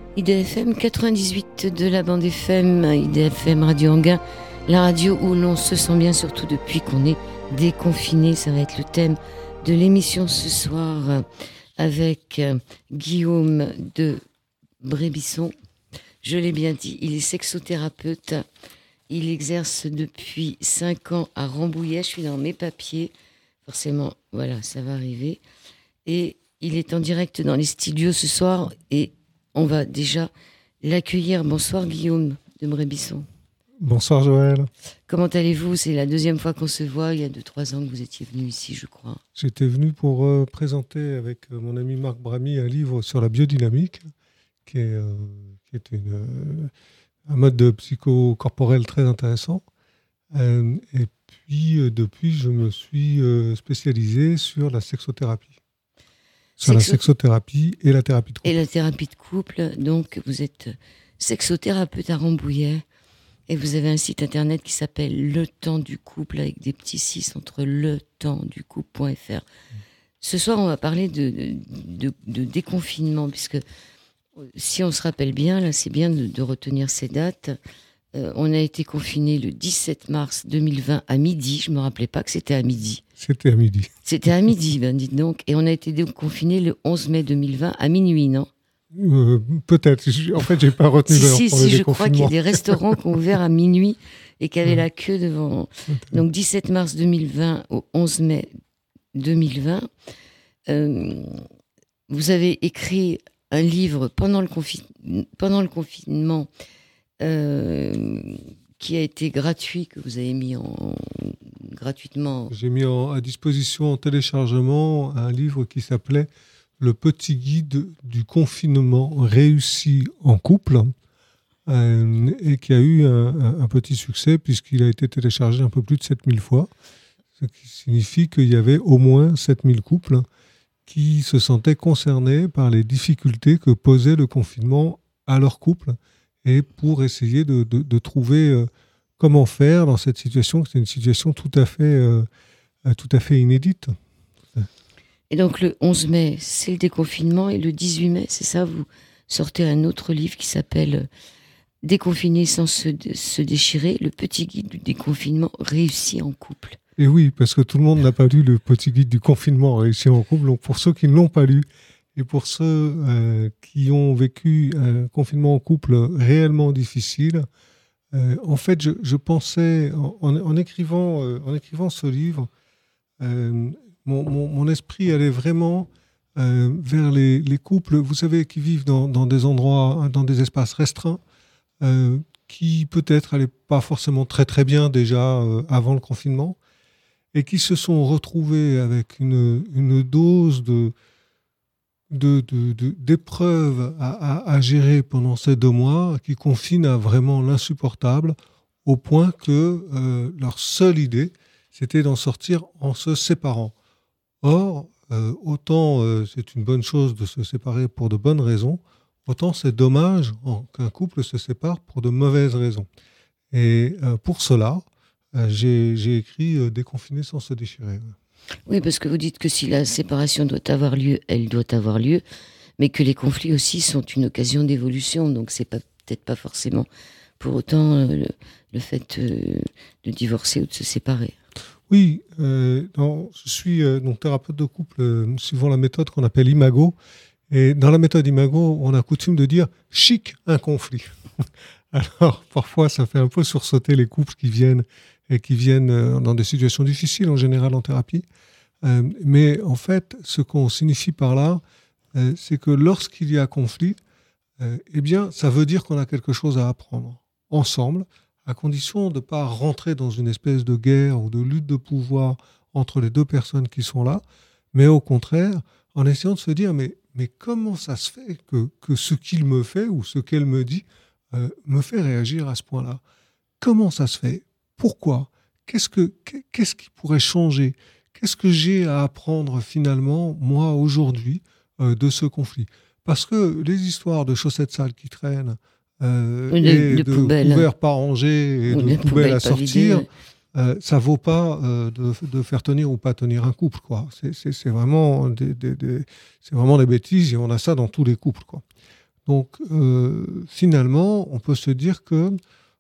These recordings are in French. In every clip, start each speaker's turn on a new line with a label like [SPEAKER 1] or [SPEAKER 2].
[SPEAKER 1] IDFM 98 de la bande FM, IDFM Radio Anguin, la radio où l'on se sent bien, surtout depuis qu'on est déconfiné. Ça va être le thème de l'émission ce soir avec Guillaume de Brébisson. Je l'ai bien dit, il est sexothérapeute. Il exerce depuis 5 ans à Rambouillet. Je suis dans mes papiers. Forcément, voilà, ça va arriver. Et il est en direct dans les studios ce soir et on va déjà l'accueillir. Bonsoir Guillaume de Brébisson.
[SPEAKER 2] Bonsoir Joël.
[SPEAKER 1] Comment allez-vous ? C'est la deuxième fois qu'on se voit. Il y a 2-3 ans que vous étiez venu ici, je crois.
[SPEAKER 2] J'étais venu pour présenter avec mon ami Marc Bramy un livre sur la biodynamique, qui est un mode de psychocorporel très intéressant. Et puis, depuis, je me suis spécialisé sur la sexothérapie. Sur la sexothérapie et la thérapie de couple.
[SPEAKER 1] Et la thérapie de couple. Donc, vous êtes sexothérapeute à Rambouillet. Et vous avez un site internet qui s'appelle Le Temps du Couple, avec des petits 6 entre letempsducouple.fr. Ce soir, on va parler de déconfinement, puisque si on se rappelle bien, là, c'est bien de retenir ces dates. On a été confinés le 17 mars 2020 à midi. Je ne me rappelais pas que c'était à midi.
[SPEAKER 2] C'était à midi.
[SPEAKER 1] C'était à midi, ben dites donc. Et on a été confinés le 11 mai 2020 à minuit, non ?
[SPEAKER 2] Peut-être. En fait, je n'ai pas retenu l'heure pour le
[SPEAKER 1] je crois qu'il y a des restaurants qui ont ouvert à minuit et qui avaient la queue devant. Donc 17 mars 2020 au 11 mai 2020. Vous avez écrit un livre pendant le confinement qui a été gratuit, que vous avez mis gratuitement.
[SPEAKER 2] J'ai mis à disposition en téléchargement un livre qui s'appelait « Le petit guide du confinement réussi en couple » et qui a eu un petit succès puisqu'il a été téléchargé un peu plus de 7000 fois, ce qui signifie qu'il y avait au moins 7000 couples qui se sentaient concernés par les difficultés que posait le confinement à leur couple et pour essayer de trouver comment faire dans cette situation, qui est une situation tout à fait inédite.
[SPEAKER 1] Et donc le 11 mai, c'est le déconfinement, et le 18 mai, c'est ça, vous sortez un autre livre qui s'appelle « Déconfiner sans se déchirer, le petit guide du déconfinement réussi en couple ».
[SPEAKER 2] Et oui, parce que tout le monde n'a pas lu le petit guide du confinement réussi en couple. Donc pour ceux qui ne l'ont pas lu, et pour ceux qui ont vécu un confinement en couple réellement difficile, en fait, je pensais, en écrivant ce livre, mon esprit allait vraiment vers les couples, vous savez, qui vivent dans des endroits, dans des espaces restreints, qui peut-être n'allaient pas forcément très très bien déjà avant le confinement, et qui se sont retrouvés avec une dose d'épreuves à gérer pendant ces 2 mois, qui confinent à vraiment l'insupportable, au point que leur seule idée, c'était d'en sortir en se séparant. Or, autant c'est une bonne chose de se séparer pour de bonnes raisons, autant c'est dommage qu'un couple se sépare pour de mauvaises raisons. Et pour cela, j'ai écrit « Déconfiner sans se déchirer ».
[SPEAKER 1] Oui, parce que vous dites que si la séparation doit avoir lieu, elle doit avoir lieu, mais que les conflits aussi sont une occasion d'évolution, donc c'est peut-être pas forcément pour autant le fait de divorcer ou de se séparer.
[SPEAKER 2] Oui, je suis donc thérapeute de couple suivant la méthode qu'on appelle Imago, et dans la méthode Imago, on a coutume de dire « chic, un conflit ». Alors, parfois, ça fait un peu sursauter les couples qui viennent dans des situations difficiles, en général en thérapie. Mais en fait, ce qu'on signifie par là, c'est que lorsqu'il y a conflit, eh bien, ça veut dire qu'on a quelque chose à apprendre ensemble, à condition de ne pas rentrer dans une espèce de guerre ou de lutte de pouvoir entre les 2 personnes qui sont là, mais au contraire, en essayant de se dire, mais comment ça se fait que ce qu'il me fait ou ce qu'elle me dit me fait réagir à ce point-là ? Comment ça se fait ? Pourquoi ? Qu'est-ce qui pourrait changer ? Qu'est-ce que j'ai à apprendre finalement, moi, aujourd'hui, de ce conflit ? Parce que les histoires de chaussettes sales qui traînent, et de couverts pas rangés, et de poubelles à sortir, ça ne vaut pas de faire tenir ou pas tenir un couple, quoi. C'est vraiment des bêtises, et on a ça dans tous les couples, quoi. Donc, finalement, on peut se dire que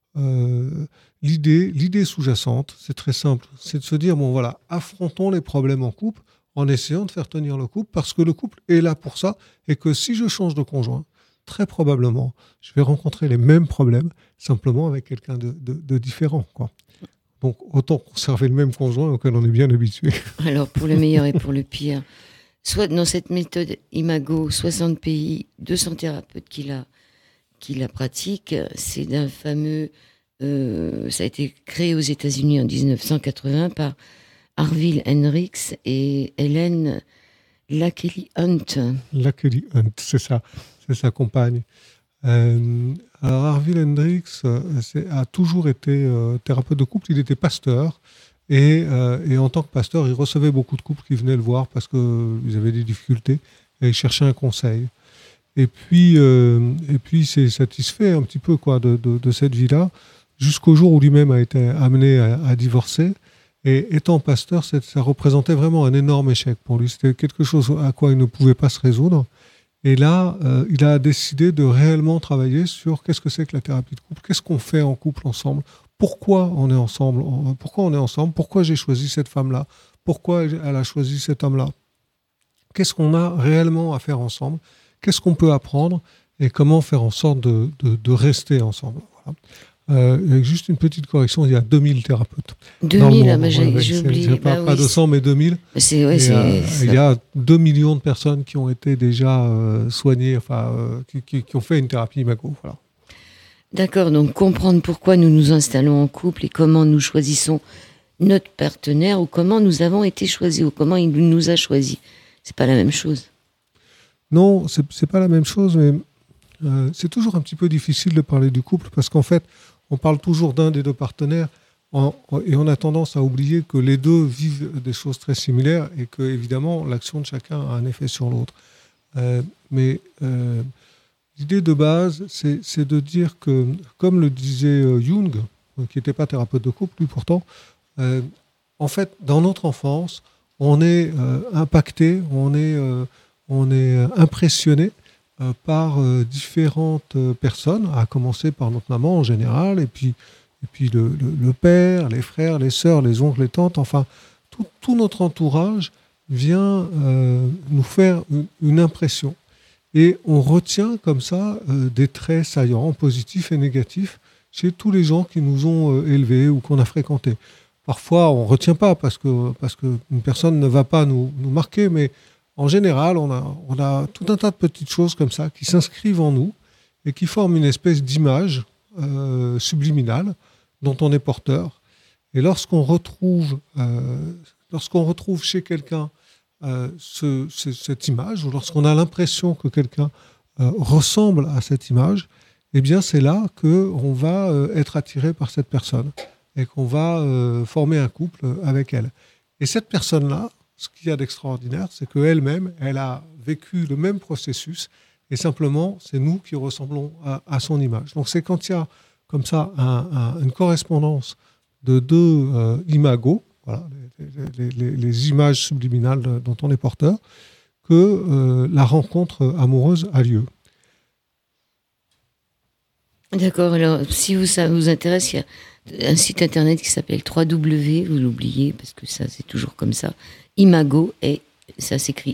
[SPEAKER 2] l'idée sous-jacente, c'est très simple, c'est de se dire, bon voilà, affrontons les problèmes en couple en essayant de faire tenir le couple, parce que le couple est là pour ça, et que si je change de conjoint, très probablement, je vais rencontrer les mêmes problèmes, simplement avec quelqu'un de différent, quoi. Donc, autant conserver le même conjoint auquel on est bien habitué.
[SPEAKER 1] Alors, pour le meilleur et pour le pire, soit dans cette méthode Imago, 60 pays, 200 thérapeutes qui la pratiquent, c'est d'un fameux... ça a été créé aux États-Unis en 1980 par Harville Hendrix et Helen Lakelly Hunt.
[SPEAKER 2] Lakelly Hunt, c'est ça, c'est sa compagne. Alors Harville Hendrix a toujours été thérapeute de couple, il était pasteur et en tant que pasteur, il recevait beaucoup de couples qui venaient le voir parce qu'ils avaient des difficultés et il cherchait un conseil. Et puis il s'est satisfait un petit peu de cette vie-là jusqu'au jour où lui-même a été amené à divorcer. Et étant pasteur, ça représentait vraiment un énorme échec pour lui. C'était quelque chose à quoi il ne pouvait pas se résoudre. Et là, il a décidé de réellement travailler sur qu'est-ce que c'est que la thérapie de couple, qu'est-ce qu'on fait en couple ensemble, pourquoi on est ensemble, pourquoi j'ai choisi cette femme-là, pourquoi elle a choisi cet homme-là, qu'est-ce qu'on a réellement à faire ensemble, qu'est-ce qu'on peut apprendre et comment faire en sorte de rester ensemble. Voilà. Avec juste une petite correction, il y a 2000 thérapeutes.
[SPEAKER 1] 2000, j'ai oublié.
[SPEAKER 2] Pas 200, mais 2000. Il y a 2 millions de personnes qui ont été déjà soignées, qui ont fait une thérapie Imago. Voilà.
[SPEAKER 1] D'accord, donc comprendre pourquoi nous nous installons en couple et comment nous choisissons notre partenaire ou comment nous avons été choisis ou comment il nous a choisis. C'est pas la même chose.
[SPEAKER 2] Non, c'est pas la même chose, mais c'est toujours un petit peu difficile de parler du couple parce qu'en fait, on parle toujours d'un des deux partenaires et on a tendance à oublier que les deux vivent des choses très similaires et que, évidemment, l'action de chacun a un effet sur l'autre. Mais l'idée de base, c'est de dire que, comme le disait Jung, qui n'était pas thérapeute de couple, lui pourtant, en fait, dans notre enfance, on est impacté, on est impressionné par différentes personnes, à commencer par notre maman en général, et puis le père, les frères, les sœurs, les oncles, les tantes, enfin, tout notre entourage vient nous faire une impression. Et on retient comme ça des traits saillants, positifs et négatifs, chez tous les gens qui nous ont élevés ou qu'on a fréquentés. Parfois, on ne retient pas parce qu'une personne ne va pas nous marquer, mais en général, on a tout un tas de petites choses comme ça qui s'inscrivent en nous et qui forment une espèce d'image subliminale dont on est porteur. Et lorsqu'on retrouve chez quelqu'un cette image, ou lorsqu'on a l'impression que quelqu'un ressemble à cette image, eh bien c'est là qu'on va être attiré par cette personne et qu'on va former un couple avec elle. Et cette personne-là, ce qu'il y a d'extraordinaire, c'est qu'elle-même, elle a vécu le même processus et simplement, c'est nous qui ressemblons à son image. Donc c'est quand il y a comme ça une correspondance de deux imagos, voilà, les images subliminales dont on est porteur, que la rencontre amoureuse a lieu.
[SPEAKER 1] D'accord, alors si ça vous intéresse, il y a un site internet qui s'appelle 3W, vous l'oubliez parce que ça c'est toujours comme ça, Imago, et ça s'écrit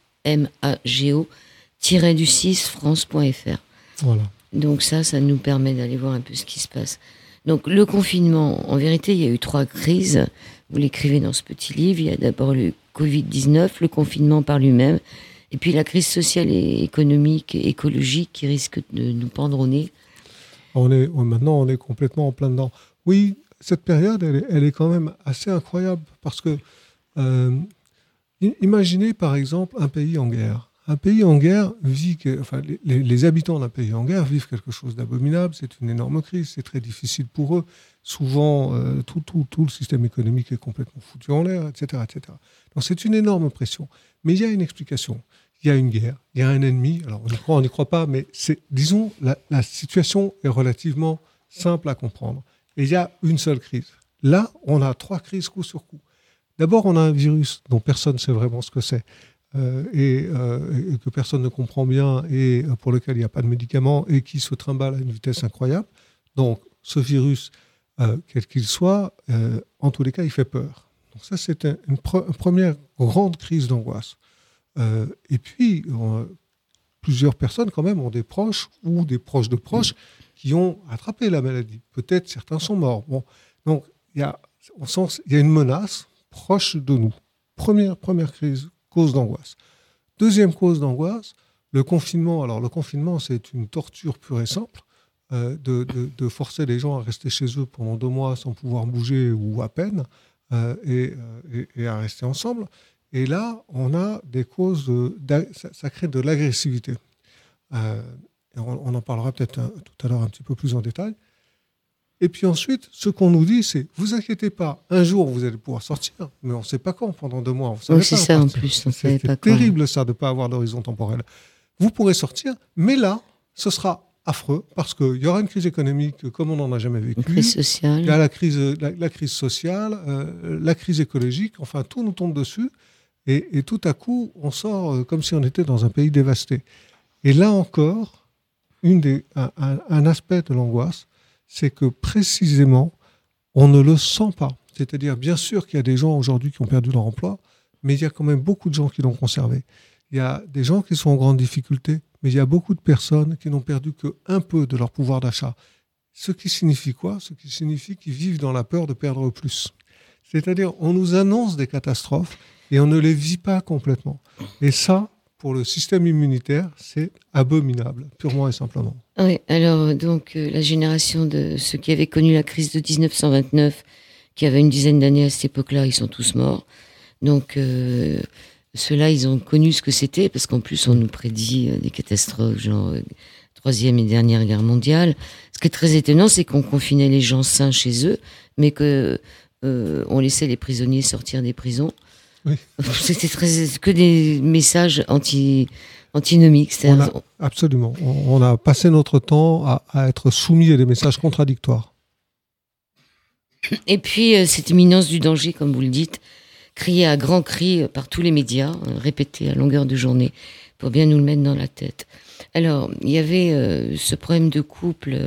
[SPEAKER 1] IMAGO-France.fr.
[SPEAKER 2] Voilà.
[SPEAKER 1] Donc ça nous permet d'aller voir un peu ce qui se passe. Donc le confinement, en vérité, il y a eu 3 crises. Vous l'écrivez dans ce petit livre. Il y a d'abord le Covid-19, le confinement par lui-même, et puis la crise sociale et économique et écologique qui risque de nous pendre au nez.
[SPEAKER 2] Maintenant, on est complètement en plein dedans. Oui, cette période, elle est quand même assez incroyable parce que imaginez par exemple un pays en guerre. Un pays en guerre les habitants d'un pays en guerre vivent quelque chose d'abominable, c'est une énorme crise, c'est très difficile pour eux. Souvent, tout le système économique est complètement foutu en l'air, etc., etc. Donc c'est une énorme pression. Mais il y a une explication. Il y a une guerre, il y a un ennemi. Alors on n'y croit pas, mais disons, la situation est relativement simple à comprendre. Et il y a une seule crise. Là, on a 3 crises coup sur coup. D'abord, on a un virus dont personne ne sait vraiment ce que c'est. et que personne ne comprend bien et pour lequel il n'y a pas de médicaments et qui se trimballe à une vitesse incroyable. Donc, ce virus, quel qu'il soit, en tous les cas, il fait peur. Donc ça, c'est une première grande crise d'angoisse. Et puis, plusieurs personnes, quand même, ont des proches ou des proches de proches qui ont attrapé la maladie. Peut-être certains sont morts. Bon. Donc, il y a une menace proche de nous. Première cause d'angoisse. Deuxième cause d'angoisse, le confinement. Alors, le confinement, c'est une torture pure et simple de forcer les gens à rester chez eux pendant 2 mois sans pouvoir bouger ou à peine et à rester ensemble. Et là, on a des causes, ça crée de l'agressivité. On en parlera peut-être tout à l'heure un petit peu plus en détail. Et puis ensuite, ce qu'on nous dit, c'est vous inquiétez pas, un jour vous allez pouvoir sortir, mais on ne sait pas quand, pendant 2 mois.
[SPEAKER 1] Donc c'est ça en plus, on ne savait pas quand.
[SPEAKER 2] C'est terrible ça, de ne pas avoir d'horizon temporel. Vous pourrez sortir, mais là, ce sera affreux, parce qu'il y aura une crise économique comme on n'en a jamais vécu.
[SPEAKER 1] Une crise sociale.
[SPEAKER 2] Il y a la crise sociale, la crise écologique, enfin tout nous tombe dessus. Et tout à coup, on sort comme si on était dans un pays dévasté. Et là encore, un aspect de l'angoisse, c'est que précisément, on ne le sent pas. C'est-à-dire, bien sûr qu'il y a des gens aujourd'hui qui ont perdu leur emploi, mais il y a quand même beaucoup de gens qui l'ont conservé. Il y a des gens qui sont en grande difficulté, mais il y a beaucoup de personnes qui n'ont perdu qu'un peu de leur pouvoir d'achat. Ce qui signifie quoi ? Ce qui signifie qu'ils vivent dans la peur de perdre plus. C'est-à-dire, on nous annonce des catastrophes et on ne les vit pas complètement. Et ça, pour le système immunitaire, c'est abominable, purement et simplement.
[SPEAKER 1] Oui, alors donc la génération de ceux qui avaient connu la crise de 1929, qui avaient une dizaine d'années à cette époque-là, ils sont tous morts. Donc ceux-là, ils ont connu ce que c'était, parce qu'en plus on nous prédit des catastrophes, genre Troisième et dernière guerre mondiale. Ce qui est très étonnant, c'est qu'on confinait les gens sains chez eux, mais que on laissait les prisonniers sortir des prisons.
[SPEAKER 2] Oui.
[SPEAKER 1] C'était que des messages antinomiques.
[SPEAKER 2] Absolument. On a passé notre temps à être soumis à des messages contradictoires.
[SPEAKER 1] Et puis, cette imminence du danger, comme vous le dites, criée à grands cris par tous les médias, répétée à longueur de journée, pour bien nous le mettre dans la tête. Alors, il y avait ce problème de couple.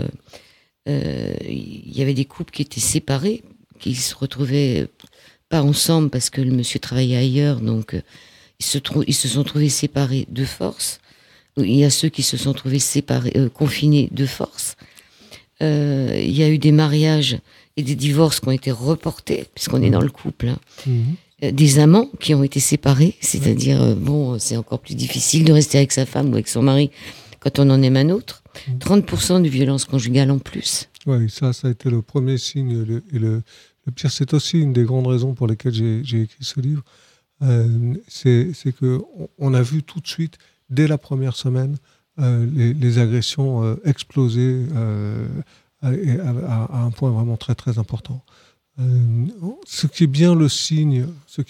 [SPEAKER 1] Il y avait des couples qui étaient séparés, qui se retrouvaient pas ensemble parce que le monsieur travaillait ailleurs, donc ils se sont trouvés séparés de force. Il y a ceux qui se sont trouvés confinés de force. Il y a eu des mariages et des divorces qui ont été reportés, puisqu'on est dans le couple. Hein. Mmh. Des amants qui ont été séparés, c'est-à-dire, c'est encore plus difficile de rester avec sa femme ou avec son mari quand on en aime un autre. 30% de violence conjugale en plus. Oui,
[SPEAKER 2] ça a été le premier signe. Le pire, c'est aussi une des grandes raisons pour lesquelles j'ai écrit ce livre. C'est qu'on a vu tout de suite, dès la première semaine, les agressions exploser à un point vraiment très très important. Ce qui est bien le signe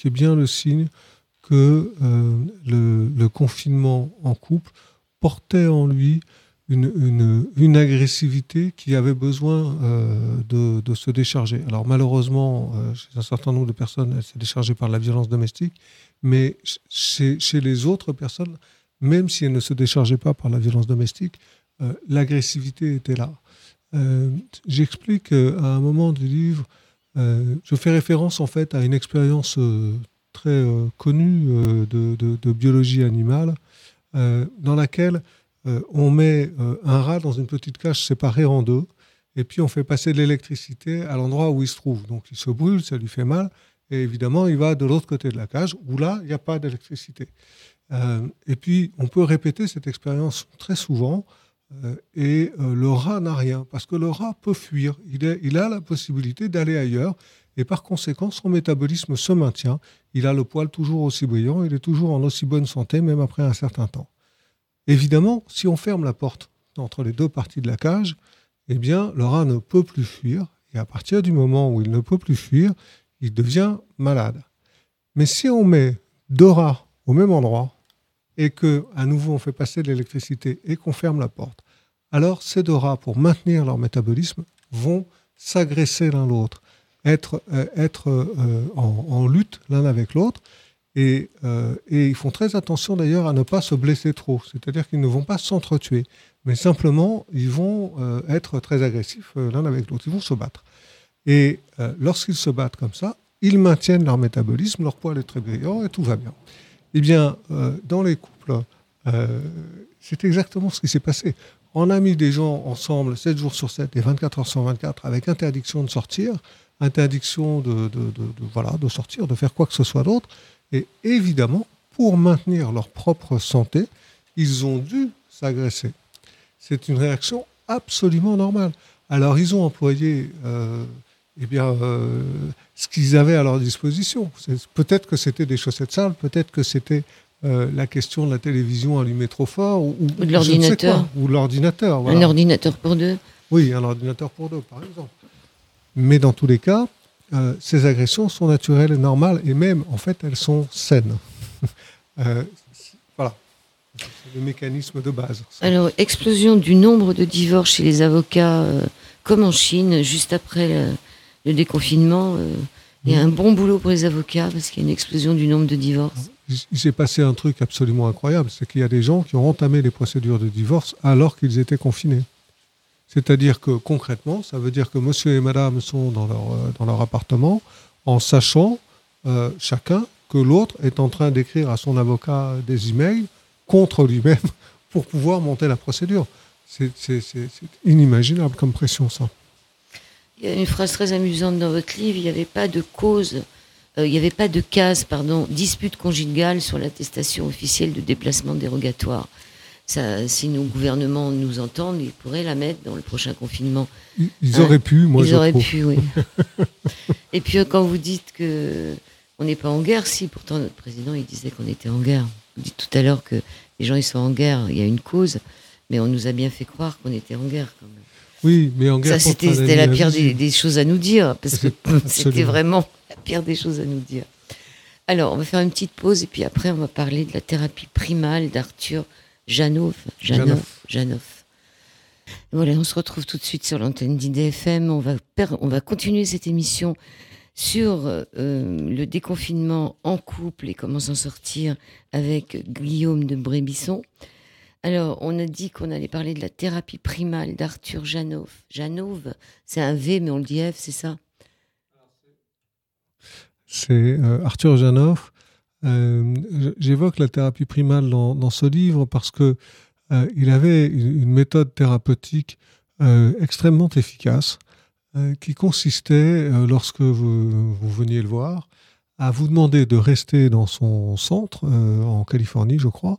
[SPEAKER 2] que le confinement en couple portait en lui une agressivité qui avait besoin de se décharger. Alors malheureusement, chez un certain nombre de personnes, elle s'est déchargée par la violence domestique, mais chez les autres personnes, même si elle ne se déchargeait pas par la violence domestique, l'agressivité était là. J'explique à un moment du livre, je fais référence en fait à une expérience très connue de biologie animale, dans laquelle on met un rat dans une petite cage séparée en deux, et puis on fait passer de l'électricité à l'endroit où il se trouve. Donc il se brûle, ça lui fait mal, et évidemment il va de l'autre côté de la cage, où là, il n'y a pas d'électricité. Et puis on peut répéter cette expérience très souvent, et le rat n'a rien, parce que le rat peut fuir. Il a la possibilité d'aller ailleurs, et par conséquent, son métabolisme se maintient. Il a le poil toujours aussi brillant, il est toujours en aussi bonne santé, même après un certain temps. Évidemment, si on ferme la porte entre les deux parties de la cage, eh bien, le rat ne peut plus fuir. Et à partir du moment où il ne peut plus fuir, il devient malade. Mais si on met 2 rats au même endroit et qu'à nouveau on fait passer de l'électricité et qu'on ferme la porte, alors ces 2 rats, pour maintenir leur métabolisme, vont s'agresser l'un l'autre, être en lutte l'un avec l'autre. Et ils font très attention d'ailleurs à ne pas se blesser trop. C'est-à-dire qu'ils ne vont pas s'entretuer. Mais simplement, ils vont être très agressifs l'un avec l'autre. Ils vont se battre. Et lorsqu'ils se battent comme ça, ils maintiennent leur métabolisme, leur poil est très brillant et tout va bien. Eh bien, dans les couples, c'est exactement ce qui s'est passé. On a mis des gens ensemble 7 jours sur 7 et 24 heures sur 24 avec interdiction de sortir, interdiction de sortir, de faire quoi que ce soit d'autre. Et évidemment, pour maintenir leur propre santé, ils ont dû s'agresser. C'est une réaction absolument normale. Alors, ils ont employé ce qu'ils avaient à leur disposition. Peut-être que c'était des chaussettes sales, peut-être que c'était la question de la télévision allumée trop fort, ou
[SPEAKER 1] de l'ordinateur.
[SPEAKER 2] Ou de l'ordinateur. Voilà.
[SPEAKER 1] Un ordinateur pour deux.
[SPEAKER 2] Oui, un ordinateur pour deux, par exemple. Mais dans tous les cas, ces agressions sont naturelles et normales, et même, en fait, elles sont saines. Voilà. C'est le mécanisme de base. Ça.
[SPEAKER 1] Alors, explosion du nombre de divorces chez les avocats, comme en Chine, juste après le déconfinement. Il y a un bon boulot pour les avocats, parce qu'il y a une explosion du nombre de divorces.
[SPEAKER 2] Il s'est passé un truc absolument incroyable, c'est qu'il y a des gens qui ont entamé les procédures de divorce alors qu'ils étaient confinés. C'est-à-dire que concrètement, ça veut dire que monsieur et madame sont dans leur appartement en sachant chacun que l'autre est en train d'écrire à son avocat des emails contre lui-même pour pouvoir monter la procédure. C'est inimaginable comme pression, ça.
[SPEAKER 1] Il y a une phrase très amusante dans votre livre, il n'y avait pas de case, dispute conjugale sur l'attestation officielle de déplacement dérogatoire. Ça, si nos gouvernements nous entendent, ils pourraient la mettre dans le prochain confinement.
[SPEAKER 2] Ils auraient pu, moi je trouve. Ils auraient pu,
[SPEAKER 1] oui. Et puis quand vous dites qu'on n'est pas en guerre, si pourtant notre président il disait qu'on était en guerre. Vous dites tout à l'heure que les gens ils sont en guerre, il y a une cause, mais on nous a bien fait croire qu'on était en guerre quand même.
[SPEAKER 2] Oui, mais en guerre.
[SPEAKER 1] Ça, c'était la pire des choses à nous dire, parce que c'était vraiment la pire des choses à nous dire. Alors, on va faire une petite pause, et puis après, on va parler de la thérapie primale d'Arthur Janov. Voilà, on se retrouve tout de suite sur l'antenne d'IDFM. On va continuer cette émission sur le déconfinement en couple et comment s'en sortir avec Guillaume de Brébisson. Alors, on a dit qu'on allait parler de la thérapie primale d'Arthur Janov. Janov, c'est un V, mais on le dit F, c'est ça ?
[SPEAKER 2] C'est Arthur Janov. J'évoque la thérapie primale dans ce livre parce que il avait une méthode thérapeutique extrêmement efficace qui consistait, lorsque vous veniez le voir, à vous demander de rester dans son centre, en Californie, je crois,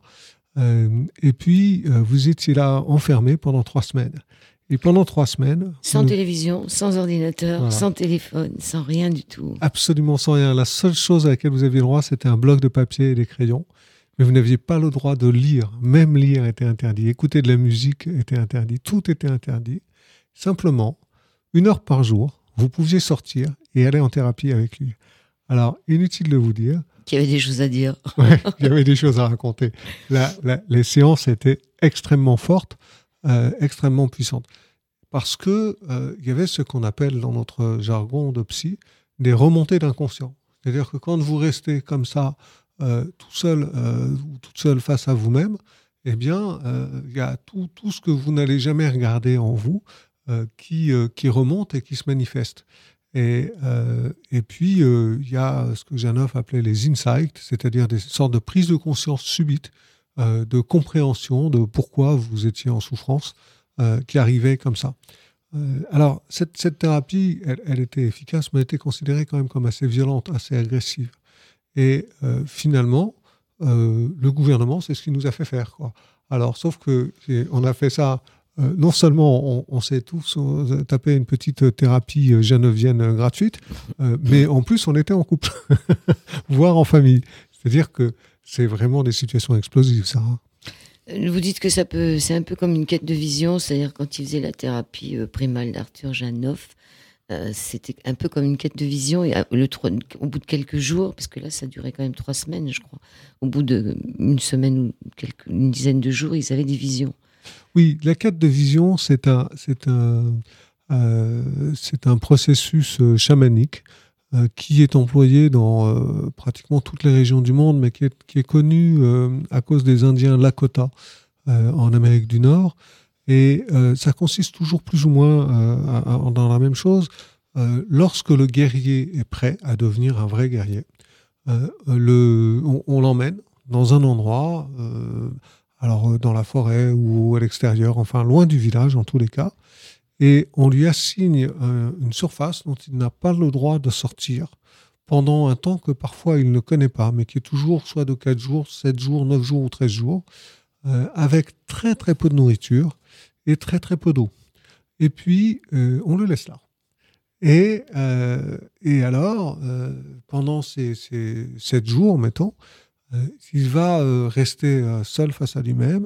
[SPEAKER 2] et puis vous étiez là enfermé pendant 3 semaines. Et pendant 3 semaines...
[SPEAKER 1] Sans télévision, sans ordinateur, voilà. Sans téléphone, sans rien du tout.
[SPEAKER 2] Absolument sans rien. La seule chose à laquelle vous aviez le droit, c'était un bloc de papier et des crayons. Mais vous n'aviez pas le droit de lire. Même lire était interdit. Écouter de la musique était interdit. Tout était interdit. Simplement, 1 heure par jour, vous pouviez sortir et aller en thérapie avec lui. Alors, inutile de vous dire...
[SPEAKER 1] Qu'il y avait des choses à dire.
[SPEAKER 2] Ouais, il y avait des choses à raconter. Les séances étaient extrêmement fortes, extrêmement puissantes. Parce que il y avait ce qu'on appelle dans notre jargon de psy des remontées d'inconscient. C'est-à-dire que quand vous restez comme ça, tout seul ou toute seule face à vous-même, eh bien, il y a tout ce que vous n'allez jamais regarder en vous qui remonte et qui se manifeste. Et puis, il y a ce que Janov appelait les insights, c'est-à-dire des sortes de prises de conscience subites, de compréhension de pourquoi vous étiez en souffrance, qui arrivaient comme ça. Alors, cette thérapie, elle était efficace, mais elle était considérée quand même comme assez violente, assez agressive. Et finalement, le gouvernement, c'est ce qui nous a fait faire, quoi. Alors, sauf qu'on a fait ça... non seulement on s'est tous tapé une petite thérapie janovienne gratuite, mais en plus on était en couple, voire en famille. C'est-à-dire que c'est vraiment des situations explosives, ça.
[SPEAKER 1] Vous dites que c'est un peu comme une quête de vision, c'est-à-dire quand il faisait la thérapie primale d'Arthur Janov, c'était un peu comme une quête de vision, et au bout de quelques jours, parce que là ça durait quand même 3 semaines, je crois, au bout d'une semaine ou une dizaine de jours, ils avaient des visions.
[SPEAKER 2] Oui, la quête de vision, c'est un processus chamanique qui est employé dans pratiquement toutes les régions du monde, mais qui est connu à cause des Indiens Lakota en Amérique du Nord. Et ça consiste toujours plus ou moins dans la même chose. Lorsque le guerrier est prêt à devenir un vrai guerrier, on l'emmène dans un endroit, alors dans la forêt ou à l'extérieur, enfin loin du village en tous les cas, et on lui assigne une surface dont il n'a pas le droit de sortir pendant un temps que parfois il ne connaît pas, mais qui est toujours soit de 4 jours, 7 jours, 9 jours ou 13 jours, avec très très peu de nourriture et très très peu d'eau. Et puis, on le laisse là. Et alors, pendant ces 7 jours, mettons, il va rester seul face à lui-même,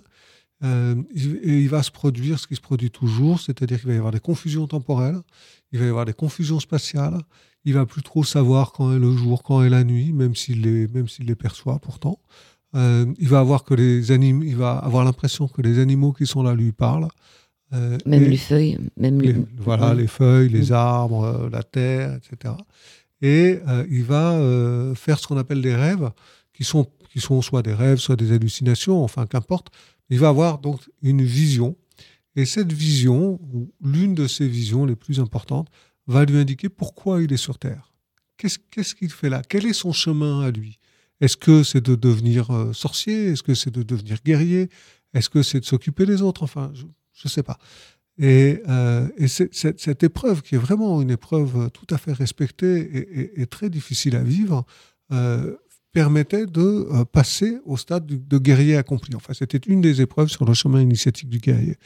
[SPEAKER 2] et il va se produire ce qui se produit toujours, c'est-à-dire qu'il va y avoir des confusions temporelles, il va y avoir des confusions spatiales, il va plus trop savoir quand est le jour, quand est la nuit, même s'il les perçoit pourtant. Il va avoir l'impression que les animaux qui sont là lui parlent.
[SPEAKER 1] Même les feuilles.
[SPEAKER 2] Les feuilles, les arbres, la terre, etc. Et il va faire ce qu'on appelle des rêves, qui sont soit des rêves, soit des hallucinations, enfin qu'importe. Il va avoir donc une vision. Et cette vision, ou l'une de ces visions les plus importantes, va lui indiquer pourquoi il est sur Terre. Qu'est-ce qu'il fait là? Quel est son chemin à lui? Est-ce que c'est de devenir sorcier? Est-ce que c'est de devenir guerrier? Est-ce que c'est de s'occuper des autres? Enfin, je ne sais pas. Et cette épreuve, qui est vraiment une épreuve tout à fait respectée et très difficile à vivre, permettait de passer au stade de guerrier accompli. Enfin, c'était une des épreuves sur le chemin initiatique du guerrier.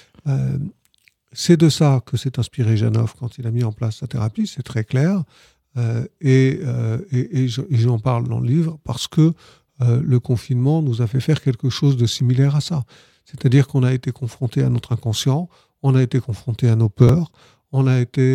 [SPEAKER 2] C'est de ça que s'est inspiré Janov quand il a mis en place sa thérapie, c'est très clair. Et j'en parle dans le livre parce que le confinement nous a fait faire quelque chose de similaire à ça. C'est-à-dire qu'on a été confronté à notre inconscient, on a été confronté à nos peurs, on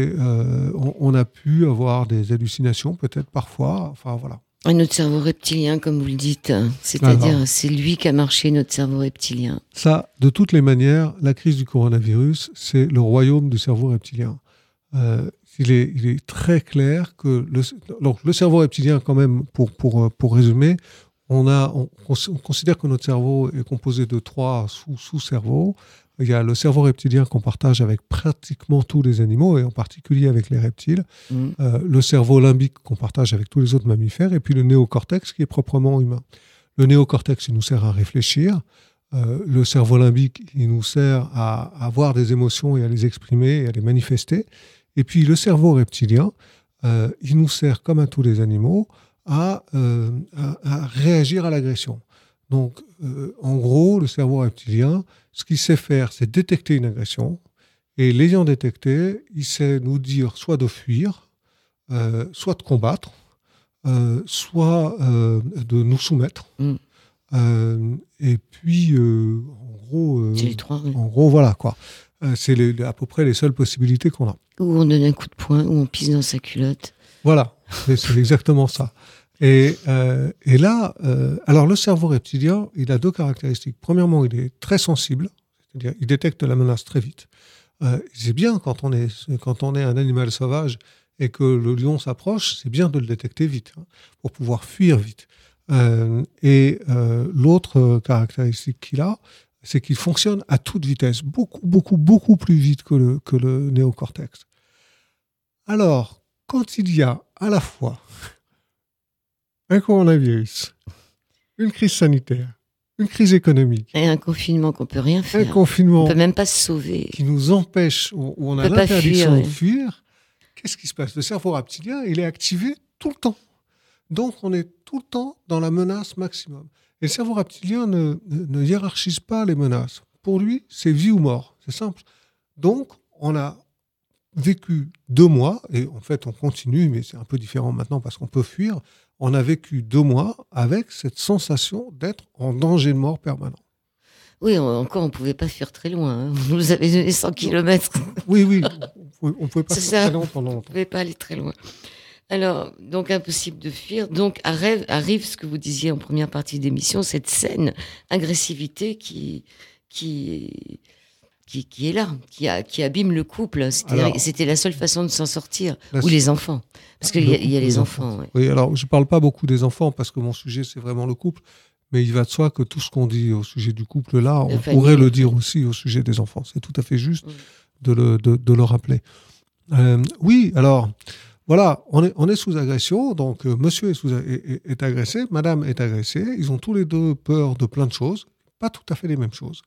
[SPEAKER 2] a pu avoir des hallucinations peut-être parfois, enfin voilà.
[SPEAKER 1] Et notre cerveau reptilien, comme vous le dites, c'est-à-dire c'est lui qui a marché, notre cerveau reptilien.
[SPEAKER 2] Ça, de toutes les manières, la crise du coronavirus, c'est le royaume du cerveau reptilien. Il est très clair que le cerveau reptilien, quand même, pour résumer, on considère que notre cerveau est composé de 3 sous-cerveaux. Il y a le cerveau reptilien qu'on partage avec pratiquement tous les animaux, et en particulier avec les reptiles. Le cerveau limbique qu'on partage avec tous les autres mammifères, et puis le néocortex qui est proprement humain. Le néocortex, il nous sert à réfléchir. Le cerveau limbique, il nous sert à avoir des émotions et à les exprimer et à les manifester. Et puis le cerveau reptilien, il nous sert, comme à tous les animaux, à réagir à l'agression. Donc, en gros, le cerveau reptilien, ce qu'il sait faire, c'est détecter une agression. Et l'ayant détecté, il sait nous dire soit de fuir, soit de combattre, soit de nous soumettre. Et puis, en gros...
[SPEAKER 1] c'est les 3, oui.
[SPEAKER 2] En gros, voilà, quoi. C'est à peu près les seules possibilités qu'on a.
[SPEAKER 1] Ou on donne un coup de poing, ou on pisse dans sa culotte.
[SPEAKER 2] Voilà, c'est exactement ça. Et là, alors le cerveau reptilien, il a 2 caractéristiques. Premièrement, il est très sensible, c'est-à-dire il détecte la menace très vite. C'est bien quand on est un animal sauvage et que le lion s'approche, c'est bien de le détecter vite, pour pouvoir fuir vite. L'autre caractéristique qu'il a, c'est qu'il fonctionne à toute vitesse, beaucoup plus vite que le néocortex. Alors, quand il y a à la fois un coronavirus, une crise sanitaire, une crise économique,
[SPEAKER 1] et un confinement qu'on peut rien faire,
[SPEAKER 2] un confinement
[SPEAKER 1] on peut même pas se sauver,
[SPEAKER 2] qui nous empêche, où on a l'interdiction de fuir, qu'est-ce qui se passe? Le cerveau reptilien, il est activé tout le temps. Donc, on est tout le temps dans la menace maximum. Et le cerveau reptilien ne hiérarchise pas les menaces. Pour lui, c'est vie ou mort. C'est simple. Donc, on a vécu 2 mois, et en fait, on continue, mais c'est un peu différent maintenant parce qu'on peut fuir. On a vécu 2 mois avec cette sensation d'être en danger de mort permanent.
[SPEAKER 1] Oui, encore, on ne pouvait pas fuir très loin. Vous nous avez donné 100 km.
[SPEAKER 2] Oui, on ne pouvait pas fuir très loin pendant longtemps.
[SPEAKER 1] On ne pouvait pas aller très loin. Alors, donc impossible de fuir. Donc arrive ce que vous disiez en première partie d'émission, cette saine agressivité qui qui est là, qui abîme le couple. C'était la seule façon de s'en sortir. Ou les enfants. Parce qu'il y a les enfants. Ouais.
[SPEAKER 2] Oui, alors je ne parle pas beaucoup des enfants parce que mon sujet, c'est vraiment le couple. Mais il va de soi que tout ce qu'on dit au sujet du couple, là, on pourrait le dire aussi au sujet des enfants. C'est tout à fait juste de le rappeler. Oui, alors, voilà, on est sous agression. Donc, monsieur est agressé, madame est agressée. Ils ont tous les deux peur de plein de choses. Pas tout à fait les mêmes choses.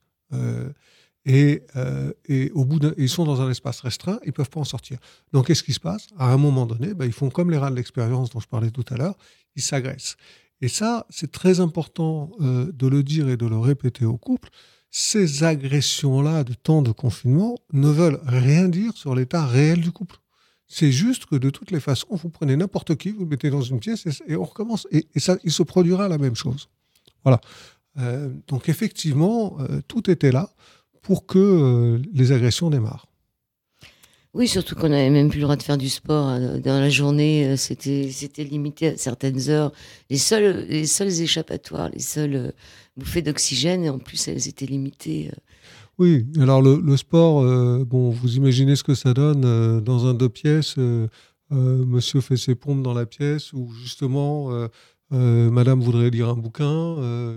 [SPEAKER 2] Et au bout ils sont dans un espace restreint, ils ne peuvent pas en sortir. Donc, qu'est-ce qui se passe ? À un moment donné, ils font comme les rats de l'expérience dont je parlais tout à l'heure, ils s'agressent. Et ça, c'est très important de le dire et de le répéter au couple. Ces agressions-là de temps de confinement ne veulent rien dire sur l'état réel du couple. C'est juste que de toutes les façons, vous prenez n'importe qui, vous le mettez dans une pièce et on recommence. Et ça, il se produira la même chose. Voilà. Donc effectivement, tout était là pour que les agressions démarrent.
[SPEAKER 1] Oui, surtout qu'on n'avait même plus le droit de faire du sport dans la journée. C'était limité à certaines heures. Les seules échappatoires, les seules bouffées d'oxygène, et en plus, elles étaient limitées.
[SPEAKER 2] Oui, alors le sport, vous imaginez ce que ça donne dans un 2 pièces. Monsieur fait ses pompes dans la pièce où justement, madame voudrait lire un bouquin.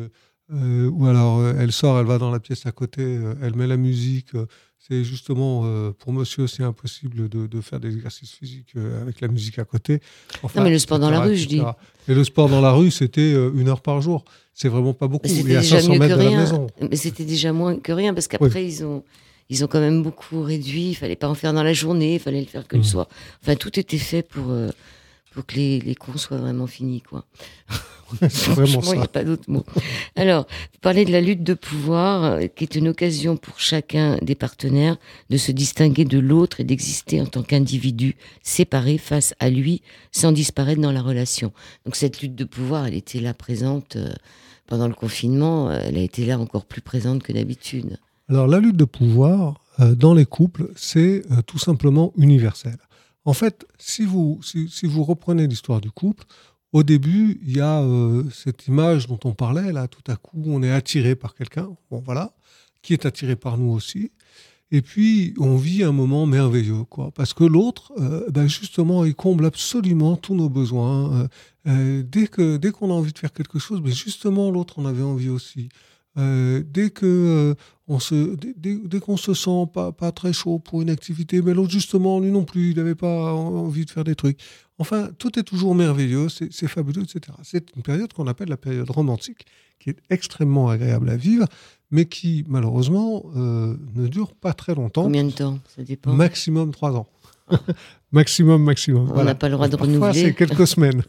[SPEAKER 2] Ou alors elle sort, elle va dans la pièce à côté, elle met la musique. C'est justement, pour monsieur, c'est impossible de faire des exercices physiques avec la musique à côté.
[SPEAKER 1] Enfin, non, mais le sport dans la rue, je dis.
[SPEAKER 2] Et le sport dans la rue, c'était 1 heure par jour. C'est vraiment pas beaucoup.
[SPEAKER 1] C'était déjà mieux que rien. Mais c'était déjà moins que rien, parce qu'après, ils ont quand même beaucoup réduit. Il fallait pas en faire dans la journée, il fallait le faire que le soir. Enfin, tout était fait pour que les cons soient vraiment finis, quoi.
[SPEAKER 2] C'est vraiment ça.
[SPEAKER 1] Il n'y a pas d'autre mot. Alors, vous parlez de la lutte de pouvoir, qui est une occasion pour chacun des partenaires de se distinguer de l'autre et d'exister en tant qu'individu séparé face à lui, sans disparaître dans la relation. Donc cette lutte de pouvoir, elle était là présente pendant le confinement, elle a été là encore plus présente que d'habitude.
[SPEAKER 2] Alors la lutte de pouvoir, dans les couples, c'est tout simplement universel. En fait, si vous reprenez l'histoire du couple, au début, il y a cette image dont on parlait, là, tout à coup, on est attiré par quelqu'un, qui est attiré par nous aussi. Et puis, on vit un moment merveilleux, quoi, parce que l'autre, justement, il comble absolument tous nos besoins. Dès qu'on a envie de faire quelque chose, justement, l'autre en avait envie aussi. Dès qu'on se sent pas très chaud pour une activité, mais l'autre, justement, lui non plus, il n'avait pas envie de faire des trucs. Enfin, tout est toujours merveilleux, c'est fabuleux, etc. C'est une période qu'on appelle la période romantique, qui est extrêmement agréable à vivre, mais qui, malheureusement, ne dure pas très longtemps.
[SPEAKER 1] Combien de temps ? Ça dépend.
[SPEAKER 2] Maximum 3 ans. maximum.
[SPEAKER 1] On n'a pas le droit de renouveler.
[SPEAKER 2] Parfois, c'est quelques semaines.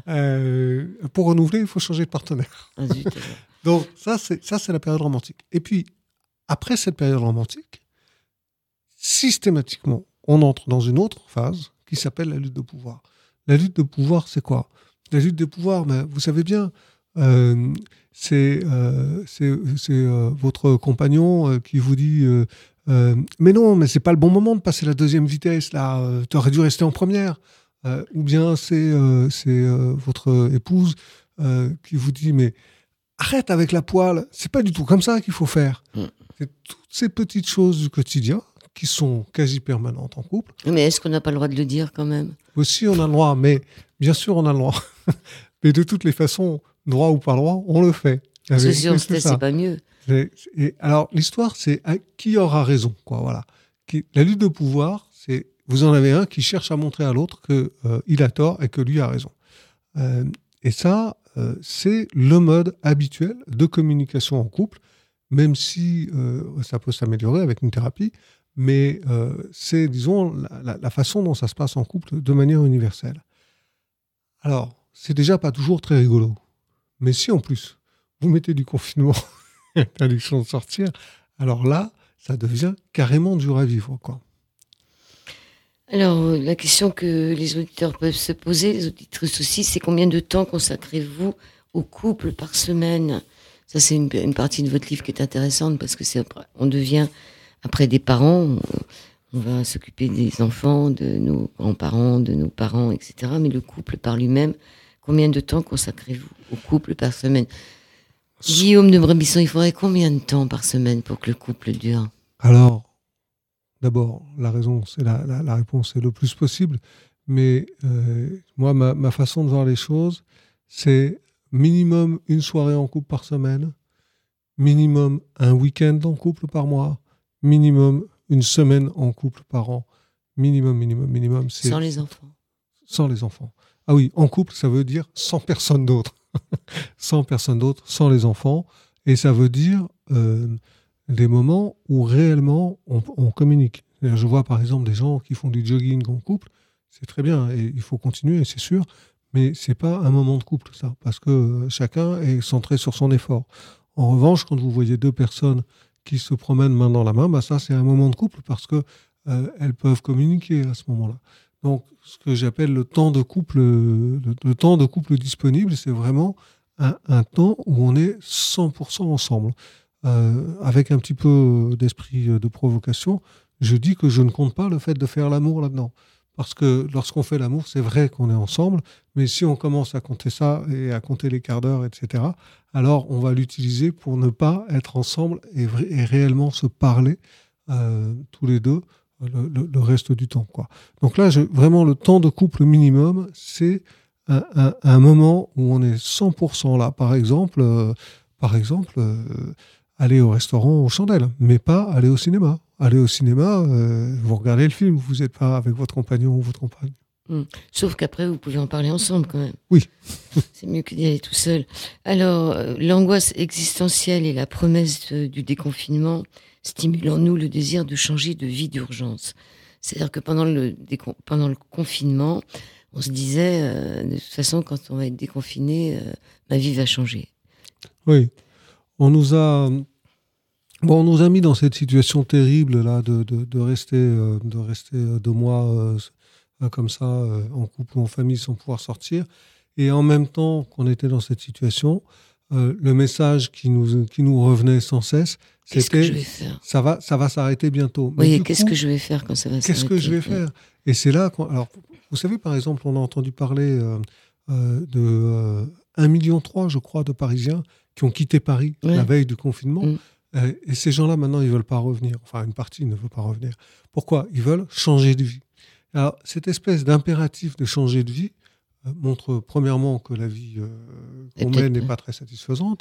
[SPEAKER 2] Pour renouveler, il faut changer de partenaire.
[SPEAKER 1] Ah, zut,
[SPEAKER 2] donc, ça, c'est la période romantique. Et puis, après cette période romantique, systématiquement, on entre dans une autre phase qui s'appelle la lutte de pouvoir. La lutte de pouvoir, c'est quoi ? La lutte de pouvoir, vous savez bien, c'est votre compagnon qui vous dit mais non, mais c'est pas le bon moment de passer la deuxième vitesse, là, t'aurais dû rester en première. Ou bien c'est votre épouse qui vous dit mais arrête avec la poêle, c'est pas du tout comme ça qu'il faut faire. C'est toutes ces petites choses du quotidien qui sont quasi permanentes en couple.
[SPEAKER 1] Mais est-ce qu'on n'a pas le droit de le dire quand même ?
[SPEAKER 2] Aussi, on a le droit, mais bien sûr, on a le droit. Mais de toutes les façons, droit ou pas droit, on le fait.
[SPEAKER 1] Parce que si on se laisse, c'est pas mieux.
[SPEAKER 2] Alors, l'histoire, c'est qui aura raison, quoi, voilà. La lutte de pouvoir, c'est vous en avez un qui cherche à montrer à l'autre qu'il a tort et que lui a raison. Et ça, c'est le mode habituel de communication en couple, même si ça peut s'améliorer avec une thérapie, mais c'est, disons, la façon dont ça se passe en couple de manière universelle. Alors, c'est déjà pas toujours très rigolo. Mais si, en plus, vous mettez du confinement, interdiction de sortir, alors là, ça devient carrément dur à vivre, quoi.
[SPEAKER 1] Alors, la question que les auditeurs peuvent se poser, les auditrices aussi, c'est combien de temps consacrez-vous au couple par semaine ? Ça, c'est une partie de votre livre qui est intéressante parce que on devient, après des parents, on va s'occuper des enfants, de nos grands-parents, de nos parents, etc. Mais le couple par lui-même, combien de temps consacrez-vous au couple par semaine ? Guillaume de Brébisson, il faudrait combien de temps par semaine pour que le couple dure ?
[SPEAKER 2] Alors, d'abord, la réponse est le plus possible. Mais moi, ma façon de voir les choses, c'est minimum une soirée en couple par semaine, minimum un week-end en couple par mois, minimum une semaine en couple par an. Minimum.
[SPEAKER 1] Sans les enfants.
[SPEAKER 2] Sans les enfants. Ah oui, en couple, ça veut dire sans personne d'autre. Sans personne d'autre, sans les enfants. Et ça veut dire des moments où réellement on communique. C'est-à-dire, je vois par exemple des gens qui font du jogging en couple. C'est très bien et il faut continuer, c'est sûr. Mais c'est pas un moment de couple, ça. Parce que chacun est centré sur son effort. En revanche, quand vous voyez deux personnes qui se promènent main dans la main, bah ça, c'est un moment de couple parce que elles peuvent communiquer à ce moment-là. Donc, ce que j'appelle le temps de couple, le temps de couple disponible, c'est vraiment un temps où on est 100% ensemble. Avec un petit peu d'esprit de provocation, je dis que je ne compte pas le fait de faire l'amour là-dedans. Parce que lorsqu'on fait l'amour, c'est vrai qu'on est ensemble, mais si on commence à compter ça et à compter les quarts d'heure, etc., alors on va l'utiliser pour ne pas être ensemble et réellement se parler tous les deux le reste du temps, quoi. Donc là, vraiment, le temps de couple minimum, c'est un moment où on est 100% là. Par exemple, aller au restaurant aux chandelles, mais pas aller au cinéma. Aller au cinéma, vous regardez le film, vous n'êtes pas avec votre compagnon ou votre compagne.
[SPEAKER 1] Sauf qu'après, vous pouvez en parler ensemble quand même.
[SPEAKER 2] Oui.
[SPEAKER 1] C'est mieux que d'y aller tout seul. Alors, l'angoisse existentielle et la promesse du déconfinement stimulent en nous le désir de changer de vie d'urgence. C'est-à-dire que pendant le confinement, on se disait, de toute façon, quand on va être déconfiné, ma vie va changer.
[SPEAKER 2] Oui. On nous a mis dans cette situation terrible là de rester 2 mois comme ça en couple ou en famille sans pouvoir sortir. Et en même temps qu'on était dans cette situation, le message qui nous revenait sans cesse, c'était ça va s'arrêter bientôt.
[SPEAKER 1] Oui, qu'est-ce que je vais faire quand ça va s'arrêter ?
[SPEAKER 2] Qu'est-ce que je vais faire ? Et c'est là, alors vous savez par exemple, on a entendu parler de 1,3 million, je crois, de Parisiens qui ont quitté Paris la veille du confinement. Et ces gens-là, maintenant, ils ne veulent pas revenir. Enfin, une partie ne veut pas revenir. Pourquoi ? Ils veulent changer de vie. Alors, cette espèce d'impératif de changer de vie montre premièrement que la vie qu'on mène n'est pas très satisfaisante.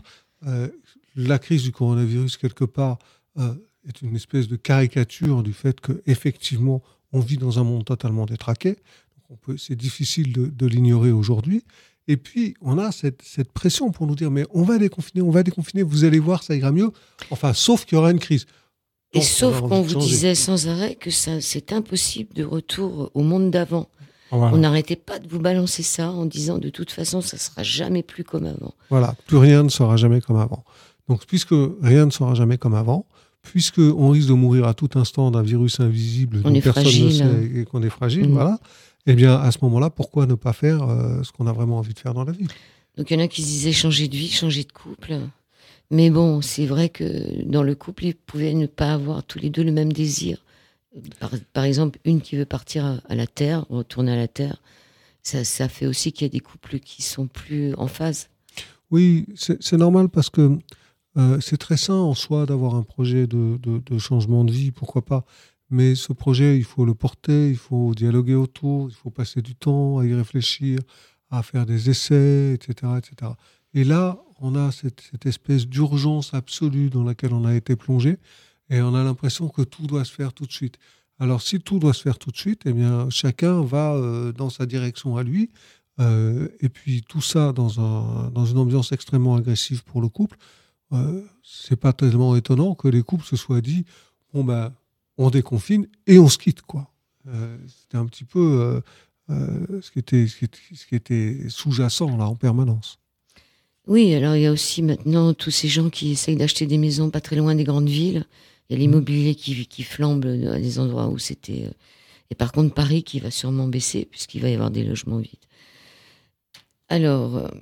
[SPEAKER 2] La crise du coronavirus, quelque part, est une espèce de caricature du fait qu'effectivement, on vit dans un monde totalement détraqué. C'est difficile de l'ignorer aujourd'hui. Et puis, on a cette pression pour nous dire, mais on va déconfiner, vous allez voir, ça ira mieux. Enfin, sauf qu'il y aura une crise.
[SPEAKER 1] Donc, et sauf qu'on vous disait sans arrêt que c'est impossible de retour au monde d'avant. Voilà. On n'arrêtait pas de vous balancer ça en disant, de toute façon, ça ne sera jamais plus comme avant.
[SPEAKER 2] Voilà, plus rien ne sera jamais comme avant. Donc, puisque rien ne sera jamais comme avant, puisqu'on risque de mourir à tout instant d'un virus invisible dont personne ne sait et qu'on est fragile, voilà. Eh bien, à ce moment-là, pourquoi ne pas faire ce qu'on a vraiment envie de faire dans la vie ?
[SPEAKER 1] Donc, il y en a qui se disaient changer de vie, changer de couple. Mais bon, c'est vrai que dans le couple, ils pouvaient ne pas avoir tous les deux le même désir. Par exemple, une qui veut partir à la Terre, retourner à la Terre, ça fait aussi qu'il y a des couples qui sont plus en phase.
[SPEAKER 2] Oui, c'est normal parce que c'est très sain en soi d'avoir un projet de changement de vie, pourquoi pas. Mais ce projet, il faut le porter, il faut dialoguer autour, il faut passer du temps à y réfléchir, à faire des essais, etc., etc. Et là, on a cette espèce d'urgence absolue dans laquelle on a été plongé et on a l'impression que tout doit se faire tout de suite. Alors, si tout doit se faire tout de suite, eh bien, chacun va dans sa direction à lui. Et puis, tout ça dans une ambiance extrêmement agressive pour le couple. C'est pas tellement étonnant que les couples se soient dit « bon, ben, on déconfine et on se quitte, quoi. » C'était un petit peu ce qui était sous-jacent, là, en permanence.
[SPEAKER 1] Oui, alors il y a aussi maintenant tous ces gens qui essayent d'acheter des maisons pas très loin des grandes villes. Il y a l'immobilier qui flambe à des endroits où c'était... Et par contre, Paris qui va sûrement baisser puisqu'il va y avoir des logements vides. Alors,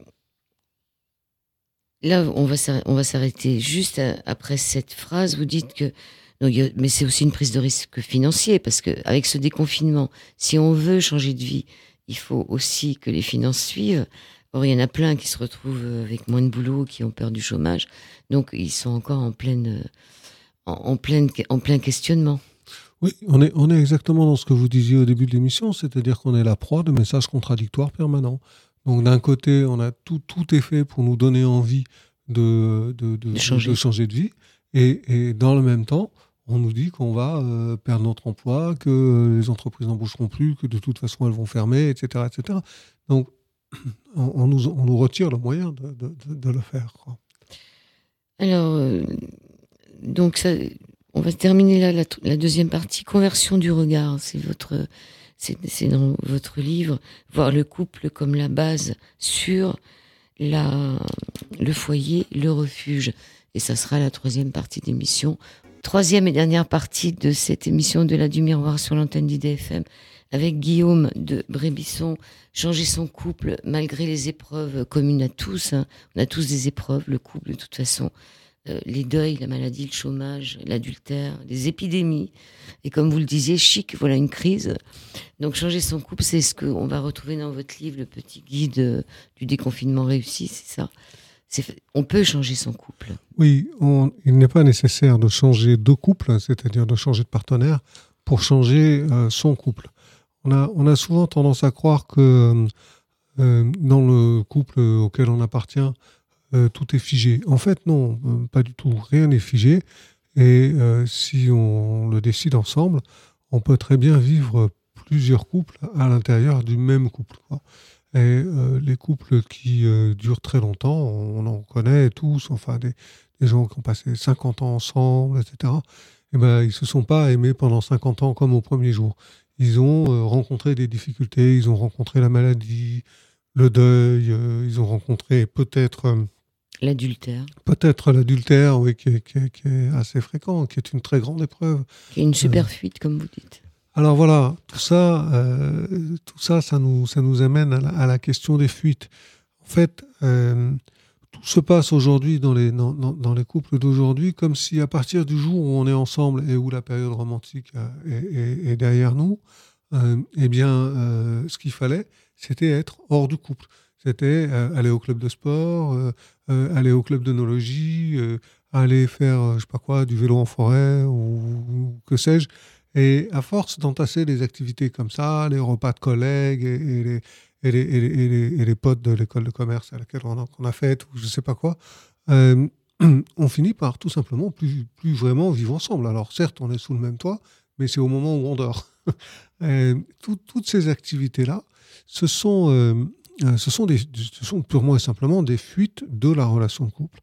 [SPEAKER 1] là, on va s'arrêter juste après cette phrase. Vous dites que... mais c'est aussi une prise de risque financier parce qu'avec ce déconfinement, si on veut changer de vie, il faut aussi que les finances suivent. Or, il y en a plein qui se retrouvent avec moins de boulot, qui ont peur du chômage. Donc, ils sont encore en pleine en plein questionnement.
[SPEAKER 2] Oui, on est exactement dans ce que vous disiez au début de l'émission, c'est-à-dire qu'on est la proie de messages contradictoires permanents. Donc d'un côté, on a tout est fait pour nous donner envie de changer de vie, et dans le même temps, on nous dit qu'on va perdre notre emploi, que les entreprises n'embaucheront plus, que de toute façon elles vont fermer, etc., etc. Donc on nous retire le moyen de le faire, quoi.
[SPEAKER 1] Alors, donc ça, on va terminer là la deuxième partie, conversion du regard. C'est dans votre livre, voir le couple comme la base sur le foyer, le refuge. Et ça sera la troisième partie d'émission. Troisième et dernière partie de cette émission de la du miroir sur l'antenne d'IDFM avec Guillaume de Brébisson. Changer son couple malgré les épreuves communes à tous. Hein. On a tous des épreuves, le couple de toute façon. Les deuils, la maladie, le chômage, l'adultère, les épidémies. Et comme vous le disiez, chic, voilà une crise. Donc changer son couple, c'est ce qu'on va retrouver dans votre livre, le petit guide du déconfinement réussi, c'est ça. On peut changer son couple.
[SPEAKER 2] Oui, il n'est pas nécessaire de changer de couple, c'est-à-dire de changer de partenaire, pour changer son couple. On a souvent tendance à croire que dans le couple auquel on appartient, tout est figé. En fait, non, pas du tout. Rien n'est figé. Et si on le décide ensemble, on peut très bien vivre plusieurs couples à l'intérieur du même couple, quoi. Et les couples qui durent très longtemps, on en connaît tous, enfin des gens qui ont passé 50 ans ensemble, etc. Et ben, ils ne se sont pas aimés pendant 50 ans comme au premier jour. Ils ont rencontré des difficultés, ils ont rencontré la maladie, le deuil, ils ont rencontré peut-être...
[SPEAKER 1] l'adultère.
[SPEAKER 2] Peut-être l'adultère, oui, qui est assez fréquent, qui est une très grande épreuve.
[SPEAKER 1] Qui est une superfuite, comme vous dites.
[SPEAKER 2] Alors voilà, tout ça, ça nous amène à la question des fuites. En fait, tout se passe aujourd'hui dans les couples d'aujourd'hui comme si à partir du jour où on est ensemble et où la période romantique est derrière nous, ce qu'il fallait, c'était être hors du couple. C'était aller au club de sport, aller au club d'œnologie, aller faire, je sais pas quoi, du vélo en forêt ou que sais-je. Et à force d'entasser des activités comme ça, les repas de collègues et les potes de l'école de commerce à laquelle on a fait, ou je sais pas quoi, on finit par tout simplement plus vraiment vivre ensemble. Alors certes, on est sous le même toit, mais c'est au moment où on dort. Toutes ces activités-là, ce sont purement et simplement des fuites de la relation de couple.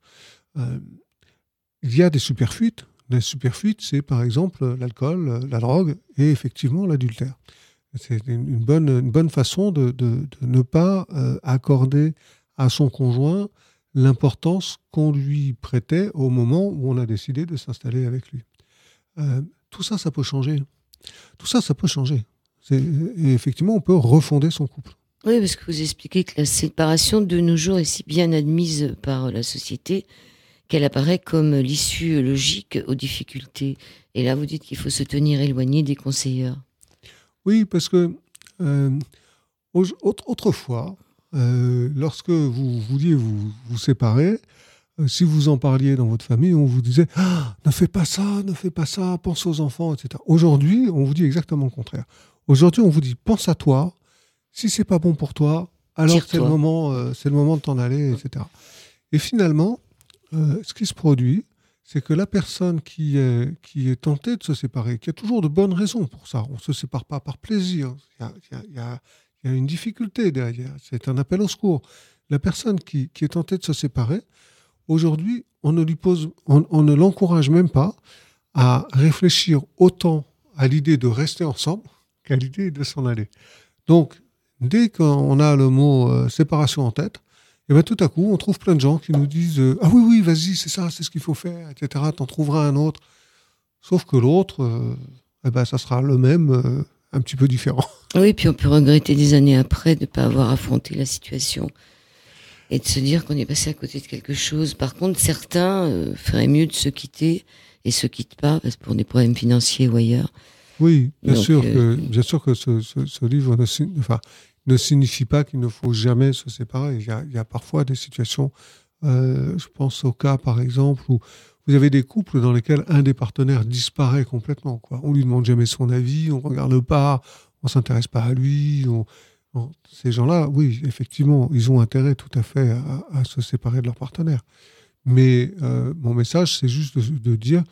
[SPEAKER 2] Il y a des superfuites. Les superfuites, c'est par exemple l'alcool, la drogue et effectivement l'adultère. C'est une bonne façon de ne pas accorder à son conjoint l'importance qu'on lui prêtait au moment où on a décidé de s'installer avec lui. Tout ça, ça peut changer. Tout ça, ça peut changer. Et effectivement, on peut refonder son couple.
[SPEAKER 1] Oui, parce que vous expliquez que la séparation de nos jours est si bien admise par la société qu'elle apparaît comme l'issue logique aux difficultés. Et là, vous dites qu'il faut se tenir éloigné des conseilleurs.
[SPEAKER 2] Oui, parce que autrefois, lorsque vous vouliez vous séparer, si vous en parliez dans votre famille, on vous disait « ne fais pas ça, pense aux enfants, etc. » Aujourd'hui, on vous dit exactement le contraire. Aujourd'hui, on vous dit « pense à toi, si c'est pas bon pour toi, alors c'est le moment de t'en aller, etc. » Et finalement, ce qui se produit, c'est que la personne qui est tentée de se séparer, qui a toujours de bonnes raisons pour ça, on ne se sépare pas par plaisir, il y a une difficulté derrière, c'est un appel au secours. La personne qui est tentée de se séparer, aujourd'hui, on ne l'encourage même pas à réfléchir autant à l'idée de rester ensemble qu'à l'idée de s'en aller. Donc, dès qu'on a le mot séparation en tête, et bien tout à coup, on trouve plein de gens qui nous disent « Ah oui, vas-y, c'est ça, c'est ce qu'il faut faire, etc. T'en trouveras un autre. » Sauf que l'autre, ça sera le même, un petit peu différent.
[SPEAKER 1] Oui, puis on peut regretter des années après de ne pas avoir affronté la situation et de se dire qu'on est passé à côté de quelque chose. Par contre, certains feraient mieux de se quitter et se quittent pas pour des problèmes financiers ou ailleurs.
[SPEAKER 2] Oui, bien sûr que ce livre ne signifie pas qu'il ne faut jamais se séparer. Il y a parfois des situations, je pense au cas par exemple vous avez des couples dans lesquels un des partenaires disparaît complètement, quoi. On lui demande jamais son avis, on regarde pas, on s'intéresse pas à lui. Ces gens-là, oui, effectivement, ils ont intérêt tout à fait à se séparer de leur partenaire. Mais mon message, c'est juste de dire,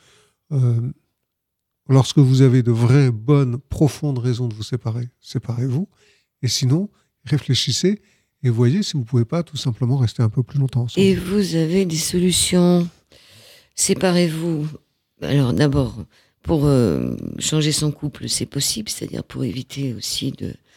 [SPEAKER 2] lorsque vous avez de vraies, bonnes, profondes raisons de vous séparer, séparez-vous. Et sinon, réfléchissez et voyez si vous ne pouvez pas tout simplement rester un peu plus longtemps ensemble.
[SPEAKER 1] Et vous avez des solutions. Séparez-vous. Alors d'abord, pour changer son couple, c'est possible, c'est-à-dire pour éviter aussi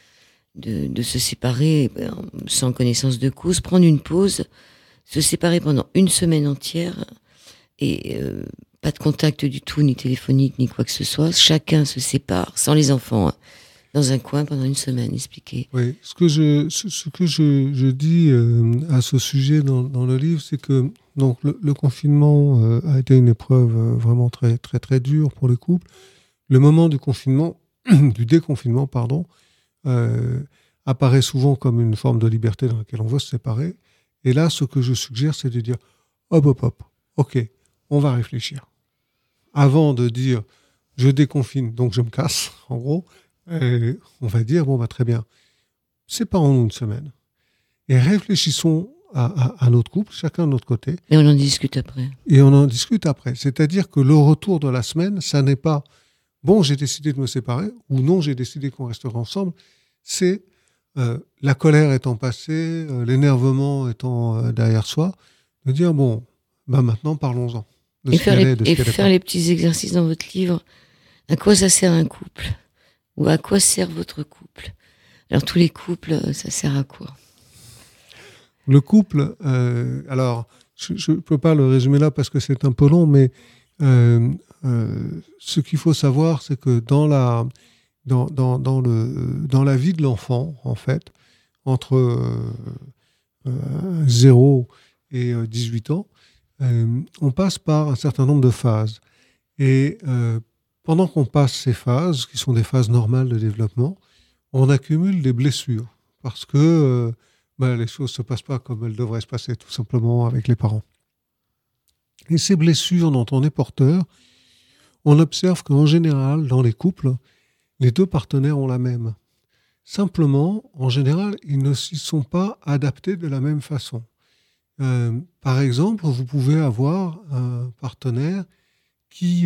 [SPEAKER 1] de se séparer sans connaissance de cause, prendre une pause, se séparer pendant une semaine entière et pas de contact du tout, ni téléphonique, ni quoi que ce soit. Chacun se sépare, sans les enfants, hein, dans un coin pendant une semaine, expliquez.
[SPEAKER 2] Oui, ce que je dis à ce sujet dans le livre, c'est que donc, le confinement a été une épreuve vraiment très, très, très dure pour le couple. Le moment du confinement, du déconfinement, pardon, apparaît souvent comme une forme de liberté dans laquelle on veut se séparer. Et là, ce que je suggère, c'est de dire hop, ok, on va réfléchir. Avant de dire je déconfine, donc je me casse, en gros, on va dire très bien, séparons-nous une semaine et réfléchissons à notre couple, chacun de notre côté.
[SPEAKER 1] Et on en discute après.
[SPEAKER 2] C'est-à-dire que le retour de la semaine, ça n'est pas bon, j'ai décidé de me séparer ou non, j'ai décidé qu'on restera ensemble. C'est la colère étant passée, l'énervement étant derrière soi, de dire maintenant parlons-en.
[SPEAKER 1] Et faire les petits exercices dans votre livre. À quoi ça sert un couple ? Ou à quoi sert votre couple ? Alors tous les couples, ça sert à quoi ?
[SPEAKER 2] Le couple, alors je ne peux pas le résumer là parce que c'est un peu long, mais ce qu'il faut savoir, c'est que dans la vie de l'enfant, en fait, entre 0 et 18 ans, on passe par un certain nombre de phases. Et pendant qu'on passe ces phases, qui sont des phases normales de développement, on accumule des blessures parce que les choses ne se passent pas comme elles devraient se passer, tout simplement, avec les parents. Et ces blessures dont on est porteur, on observe qu'en général, dans les couples, les deux partenaires ont la même. Simplement, en général, ils ne s'y sont pas adaptés de la même façon. Par exemple, vous pouvez avoir un partenaire qui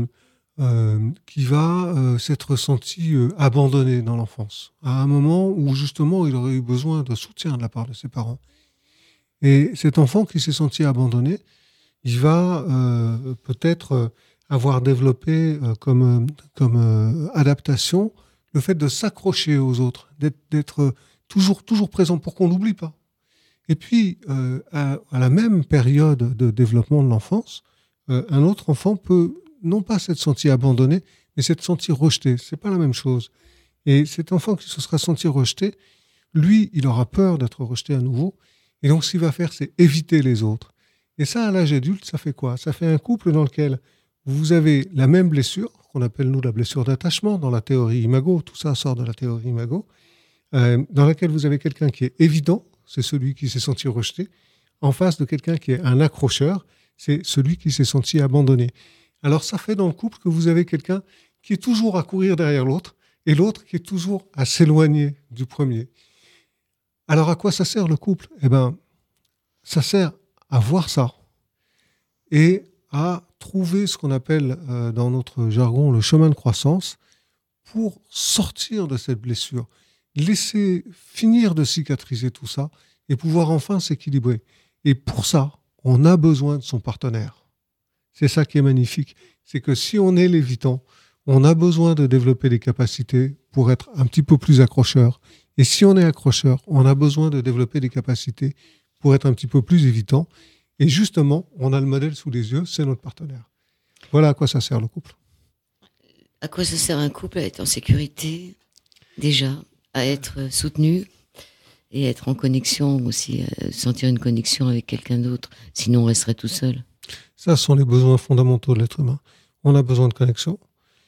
[SPEAKER 2] va s'être senti abandonné dans l'enfance, à un moment où justement il aurait eu besoin de soutien de la part de ses parents. Et cet enfant qui s'est senti abandonné, il va peut-être avoir développé comme adaptation le fait de s'accrocher aux autres, d'être toujours présent pour qu'on l'oublie pas. Et puis, à la même période de développement de l'enfance, un autre enfant peut non pas s'être senti abandonné, mais s'être senti rejeté. C'est pas la même chose. Et cet enfant qui se sera senti rejeté, lui, il aura peur d'être rejeté à nouveau. Et donc, ce qu'il va faire, c'est éviter les autres. Et ça, à l'âge adulte, ça fait quoi ? Ça fait un couple dans lequel vous avez la même blessure, qu'on appelle, nous, la blessure d'attachement, dans la théorie Imago. Tout ça sort de la théorie Imago. Dans laquelle vous avez quelqu'un qui est évident, c'est celui qui s'est senti rejeté, en face de quelqu'un qui est un accrocheur, c'est celui qui s'est senti abandonné. Alors ça fait dans le couple que vous avez quelqu'un qui est toujours à courir derrière l'autre et l'autre qui est toujours à s'éloigner du premier. Alors à quoi ça sert le couple ? Ça sert à voir ça et à trouver ce qu'on appelle dans notre jargon le chemin de croissance pour sortir de cette blessure, laisser finir de cicatriser tout ça et pouvoir enfin s'équilibrer. Et pour ça, on a besoin de son partenaire. C'est ça qui est magnifique. C'est que si on est l'évitant, on a besoin de développer des capacités pour être un petit peu plus accrocheur. Et si on est accrocheur, on a besoin de développer des capacités pour être un petit peu plus évitant. Et justement, on a le modèle sous les yeux, c'est notre partenaire. Voilà à quoi ça sert le couple.
[SPEAKER 1] À quoi ça sert un couple ? À être en sécurité, déjà, à être soutenu et être en connexion aussi, sentir une connexion avec quelqu'un d'autre. Sinon, on resterait tout seul.
[SPEAKER 2] Ça, ce sont les besoins fondamentaux de l'être humain. On a besoin de connexion,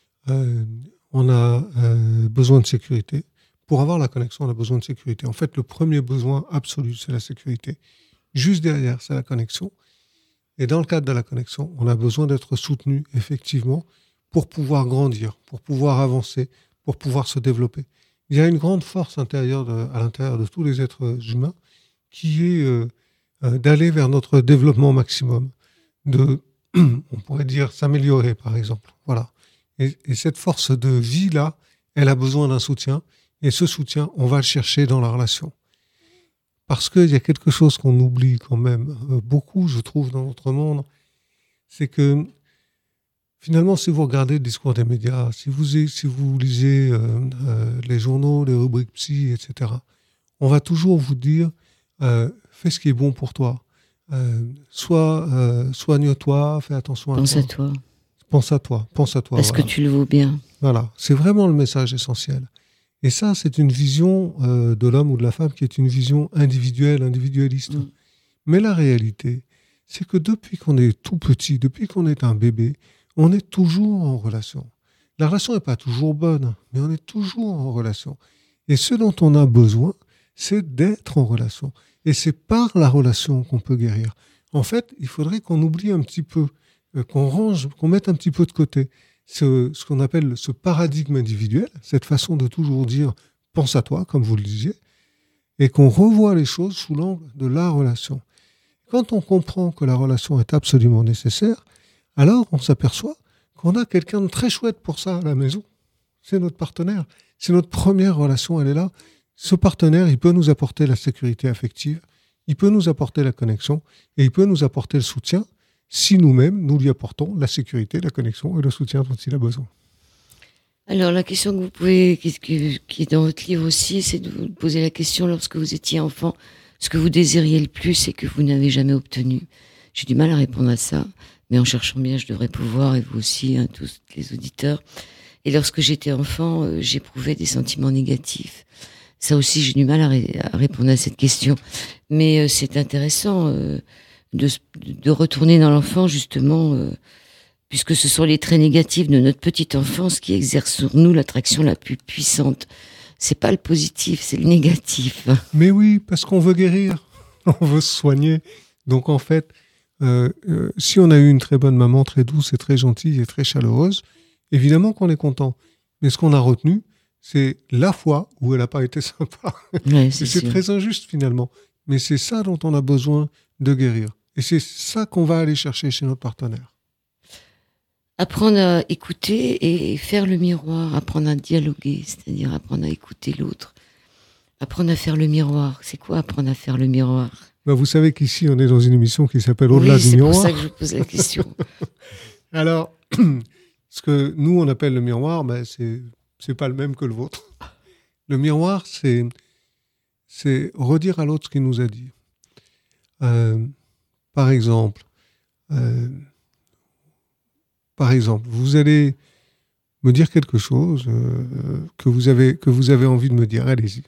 [SPEAKER 2] on a besoin de sécurité. Pour avoir la connexion, on a besoin de sécurité. En fait, le premier besoin absolu, c'est la sécurité. Juste derrière, c'est la connexion. Et dans le cadre de la connexion, on a besoin d'être soutenu, effectivement, pour pouvoir grandir, pour pouvoir avancer, pour pouvoir se développer. Il y a une grande force intérieure à l'intérieur de tous les êtres humains qui est d'aller vers notre développement maximum, on pourrait dire, s'améliorer, par exemple. Voilà. Et cette force de vie-là, elle a besoin d'un soutien. Et ce soutien, on va le chercher dans la relation. Parce qu'il y a quelque chose qu'on oublie quand même beaucoup, je trouve, dans notre monde, c'est que finalement, si vous regardez le discours des médias, si vous lisez les journaux, les rubriques psy, etc., on va toujours vous dire fais ce qui est bon pour toi. Soigne-toi, fais attention à toi.
[SPEAKER 1] Pense à toi.
[SPEAKER 2] Pense à toi.
[SPEAKER 1] Parce
[SPEAKER 2] voilà.
[SPEAKER 1] que tu le vaux bien.
[SPEAKER 2] Voilà, c'est vraiment le message essentiel. Et ça, c'est une vision de l'homme ou de la femme qui est une vision individuelle, individualiste. Mais la réalité, c'est que depuis qu'on est tout petit, depuis qu'on est un bébé, on est toujours en relation. La relation n'est pas toujours bonne, mais on est toujours en relation. Et ce dont on a besoin, c'est d'être en relation. Et c'est par la relation qu'on peut guérir. En fait, il faudrait qu'on oublie un petit peu, qu'on mette un petit peu de côté ce qu'on appelle ce paradigme individuel, cette façon de toujours dire « pense à toi », comme vous le disiez, et qu'on revoie les choses sous l'angle de la relation. Quand on comprend que la relation est absolument nécessaire, alors on s'aperçoit qu'on a quelqu'un de très chouette pour ça à la maison. C'est notre partenaire. C'est notre première relation, elle est là. Ce partenaire, il peut nous apporter la sécurité affective, il peut nous apporter la connexion, et il peut nous apporter le soutien, si nous-mêmes, nous lui apportons la sécurité, la connexion et le soutien dont il a besoin.
[SPEAKER 1] Alors, la question que vous pouvez, qui est dans votre livre aussi, c'est de vous poser la question, lorsque vous étiez enfant, ce que vous désiriez le plus et que vous n'avez jamais obtenu. J'ai du mal à répondre à ça, mais en cherchant bien, je devrais pouvoir, et vous aussi, hein, tous les auditeurs. Et lorsque j'étais enfant, j'éprouvais des sentiments négatifs. Ça aussi, j'ai du mal à répondre à cette question. Mais c'est intéressant de retourner dans l'enfant, justement, puisque ce sont les traits négatifs de notre petite enfance qui exercent sur nous l'attraction la plus puissante. C'est pas le positif, c'est le négatif.
[SPEAKER 2] Mais oui, parce qu'on veut guérir, on veut se soigner. Donc en fait, si on a eu une très bonne maman, très douce et très gentille et très chaleureuse, évidemment qu'on est content. Mais ce qu'on a retenu, c'est la fois où elle n'a pas été sympa.
[SPEAKER 1] Ouais,
[SPEAKER 2] c'est très injuste finalement. Mais c'est ça dont on a besoin de guérir. Et c'est ça qu'on va aller chercher chez notre partenaire.
[SPEAKER 1] Apprendre à écouter et faire le miroir, apprendre à dialoguer, c'est-à-dire apprendre à écouter l'autre. Apprendre à faire le miroir. C'est quoi apprendre à faire le miroir ?
[SPEAKER 2] Ben, vous savez qu'ici, on est dans une émission qui s'appelle Au-delà du miroir.
[SPEAKER 1] Oui, c'est pour ça que je pose la question.
[SPEAKER 2] Alors, ce que nous, on appelle le miroir, ben, c'est pas le même que le vôtre. Le miroir, c'est redire à l'autre ce qu'il nous a dit. Par exemple, vous allez me dire quelque chose que vous avez envie de me dire. Allez-y.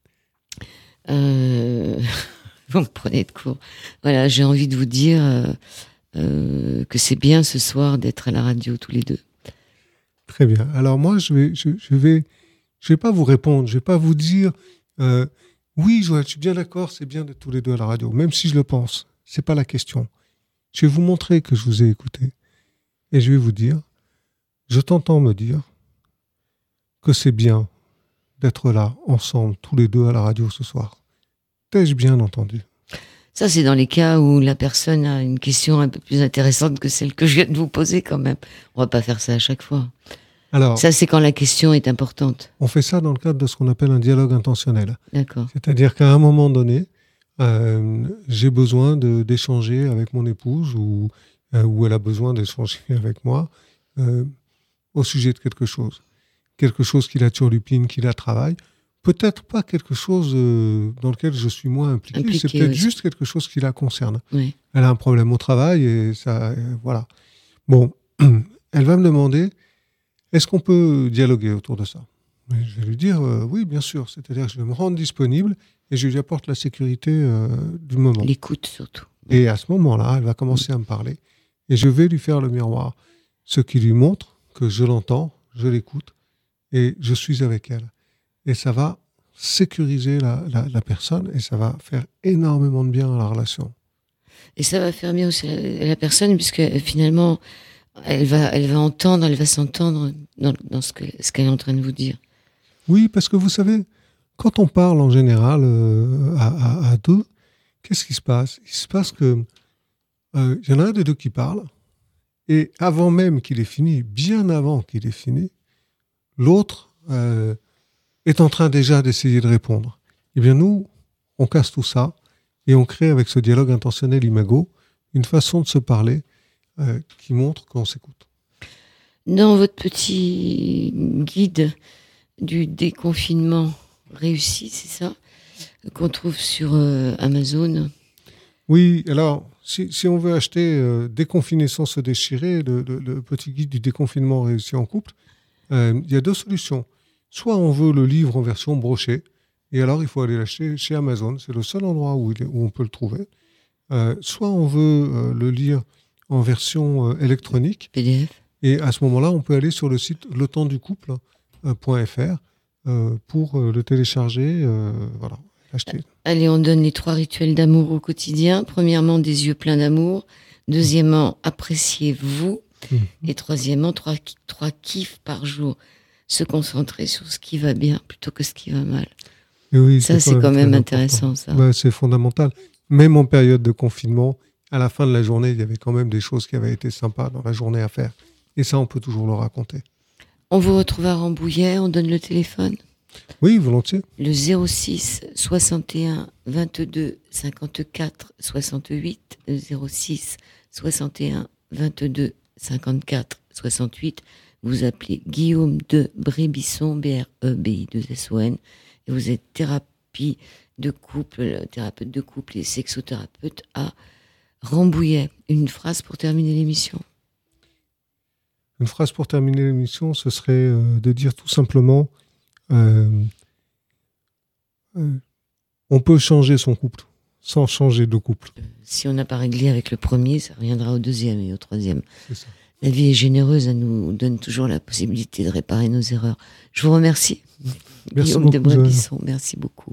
[SPEAKER 1] Vous me prenez de court. Voilà, j'ai envie de vous dire que c'est bien ce soir d'être à la radio tous les deux.
[SPEAKER 2] Très bien. Alors moi, je vais pas vous répondre. Je vais pas vous dire oui, Joël, je suis bien d'accord, c'est bien d'être tous les deux à la radio, même si je le pense. C'est pas la question. Je vais vous montrer que je vous ai écouté. Et je vais vous dire, je t'entends me dire que c'est bien d'être là, ensemble, tous les deux à la radio ce soir. T'ai-je bien entendu ?
[SPEAKER 1] Ça, c'est dans les cas où la personne a une question un peu plus intéressante que celle que je viens de vous poser quand même. On va pas faire ça à chaque fois. Alors, ça, c'est quand la question est importante.
[SPEAKER 2] On fait ça dans le cadre de ce qu'on appelle un dialogue intentionnel.
[SPEAKER 1] D'accord.
[SPEAKER 2] C'est-à-dire qu'à un moment donné, j'ai besoin d'échanger avec mon épouse ou elle a besoin d'échanger avec moi au sujet de quelque chose. Quelque chose qui la turlupine, qui la travaille. Peut-être pas quelque chose dans lequel je suis moins impliqué. C'est peut-être juste quelque chose qui la concerne.
[SPEAKER 1] Oui.
[SPEAKER 2] Elle a un problème au travail et ça, voilà. Bon, elle va me demander, est-ce qu'on peut dialoguer autour de ça ? Je vais lui dire, oui, bien sûr. C'est-à-dire que je vais me rendre disponible et je lui apporte la sécurité du moment.
[SPEAKER 1] L'écoute surtout.
[SPEAKER 2] Et à ce moment-là, elle va commencer à me parler et je vais lui faire le miroir. Ce qui lui montre que je l'entends, je l'écoute et je suis avec elle. Et ça va sécuriser la personne et ça va faire énormément de bien à la relation.
[SPEAKER 1] Et ça va faire bien aussi la personne, puisque finalement, elle va entendre, elle va s'entendre dans ce qu'elle est en train de vous dire.
[SPEAKER 2] Oui, parce que vous savez, quand on parle en général à deux, qu'est-ce qui se passe? Il se passe que y en a un des deux qui parle, et avant même qu'il ait fini, bien avant qu'il ait fini, l'autre est en train déjà d'essayer de répondre. Eh bien nous, on casse tout ça, et on crée avec ce dialogue intentionnel imago une façon de se parler qui montre qu'on s'écoute.
[SPEAKER 1] Dans votre petit guide du déconfinement réussi, c'est ça, qu'on trouve sur Amazon.
[SPEAKER 2] Oui, alors, si on veut acheter Déconfiner sans se déchirer, le petit guide du déconfinement réussi en couple, il y a deux solutions. Soit on veut le livre en version brochée, et alors il faut aller l'acheter chez Amazon, c'est le seul endroit où on peut le trouver. Soit on veut le lire en version électronique,
[SPEAKER 1] PDF.
[SPEAKER 2] Et à ce moment-là, on peut aller sur le site letempsducouple.fr pour le télécharger, voilà, l'acheter.
[SPEAKER 1] Allez, on donne les 3 rituels d'amour au quotidien. Premièrement, des yeux pleins d'amour. Deuxièmement, appréciez-vous. Et troisièmement, 3 kiffs par jour. Se concentrer sur ce qui va bien plutôt que ce qui va mal.
[SPEAKER 2] Et oui,
[SPEAKER 1] ça, c'est quand même intéressant, ça.
[SPEAKER 2] Ouais, c'est fondamental. Même en période de confinement, à la fin de la journée, il y avait quand même des choses qui avaient été sympas dans la journée à faire. Et ça, on peut toujours le raconter.
[SPEAKER 1] On vous retrouve à Rambouillet, on donne le téléphone.
[SPEAKER 2] Oui, volontiers.
[SPEAKER 1] Le 06 61 22 54 68. Le 06 61 22 54 68. Vous appelez Guillaume de Brébisson, BREBI2SON. Et vous êtes thérapeute de couple et sexothérapeute à Rambouillet. Une phrase pour terminer l'émission.
[SPEAKER 2] Une phrase pour terminer l'émission, ce serait de dire tout simplement on peut changer son couple sans changer de couple.
[SPEAKER 1] Si on n'a pas réglé avec le premier, ça reviendra au deuxième et au troisième.
[SPEAKER 2] C'est ça.
[SPEAKER 1] La vie est généreuse, elle nous donne toujours la possibilité de réparer nos erreurs. Je vous remercie.
[SPEAKER 2] Merci
[SPEAKER 1] Guillaume
[SPEAKER 2] beaucoup,
[SPEAKER 1] de Brébisson, merci beaucoup.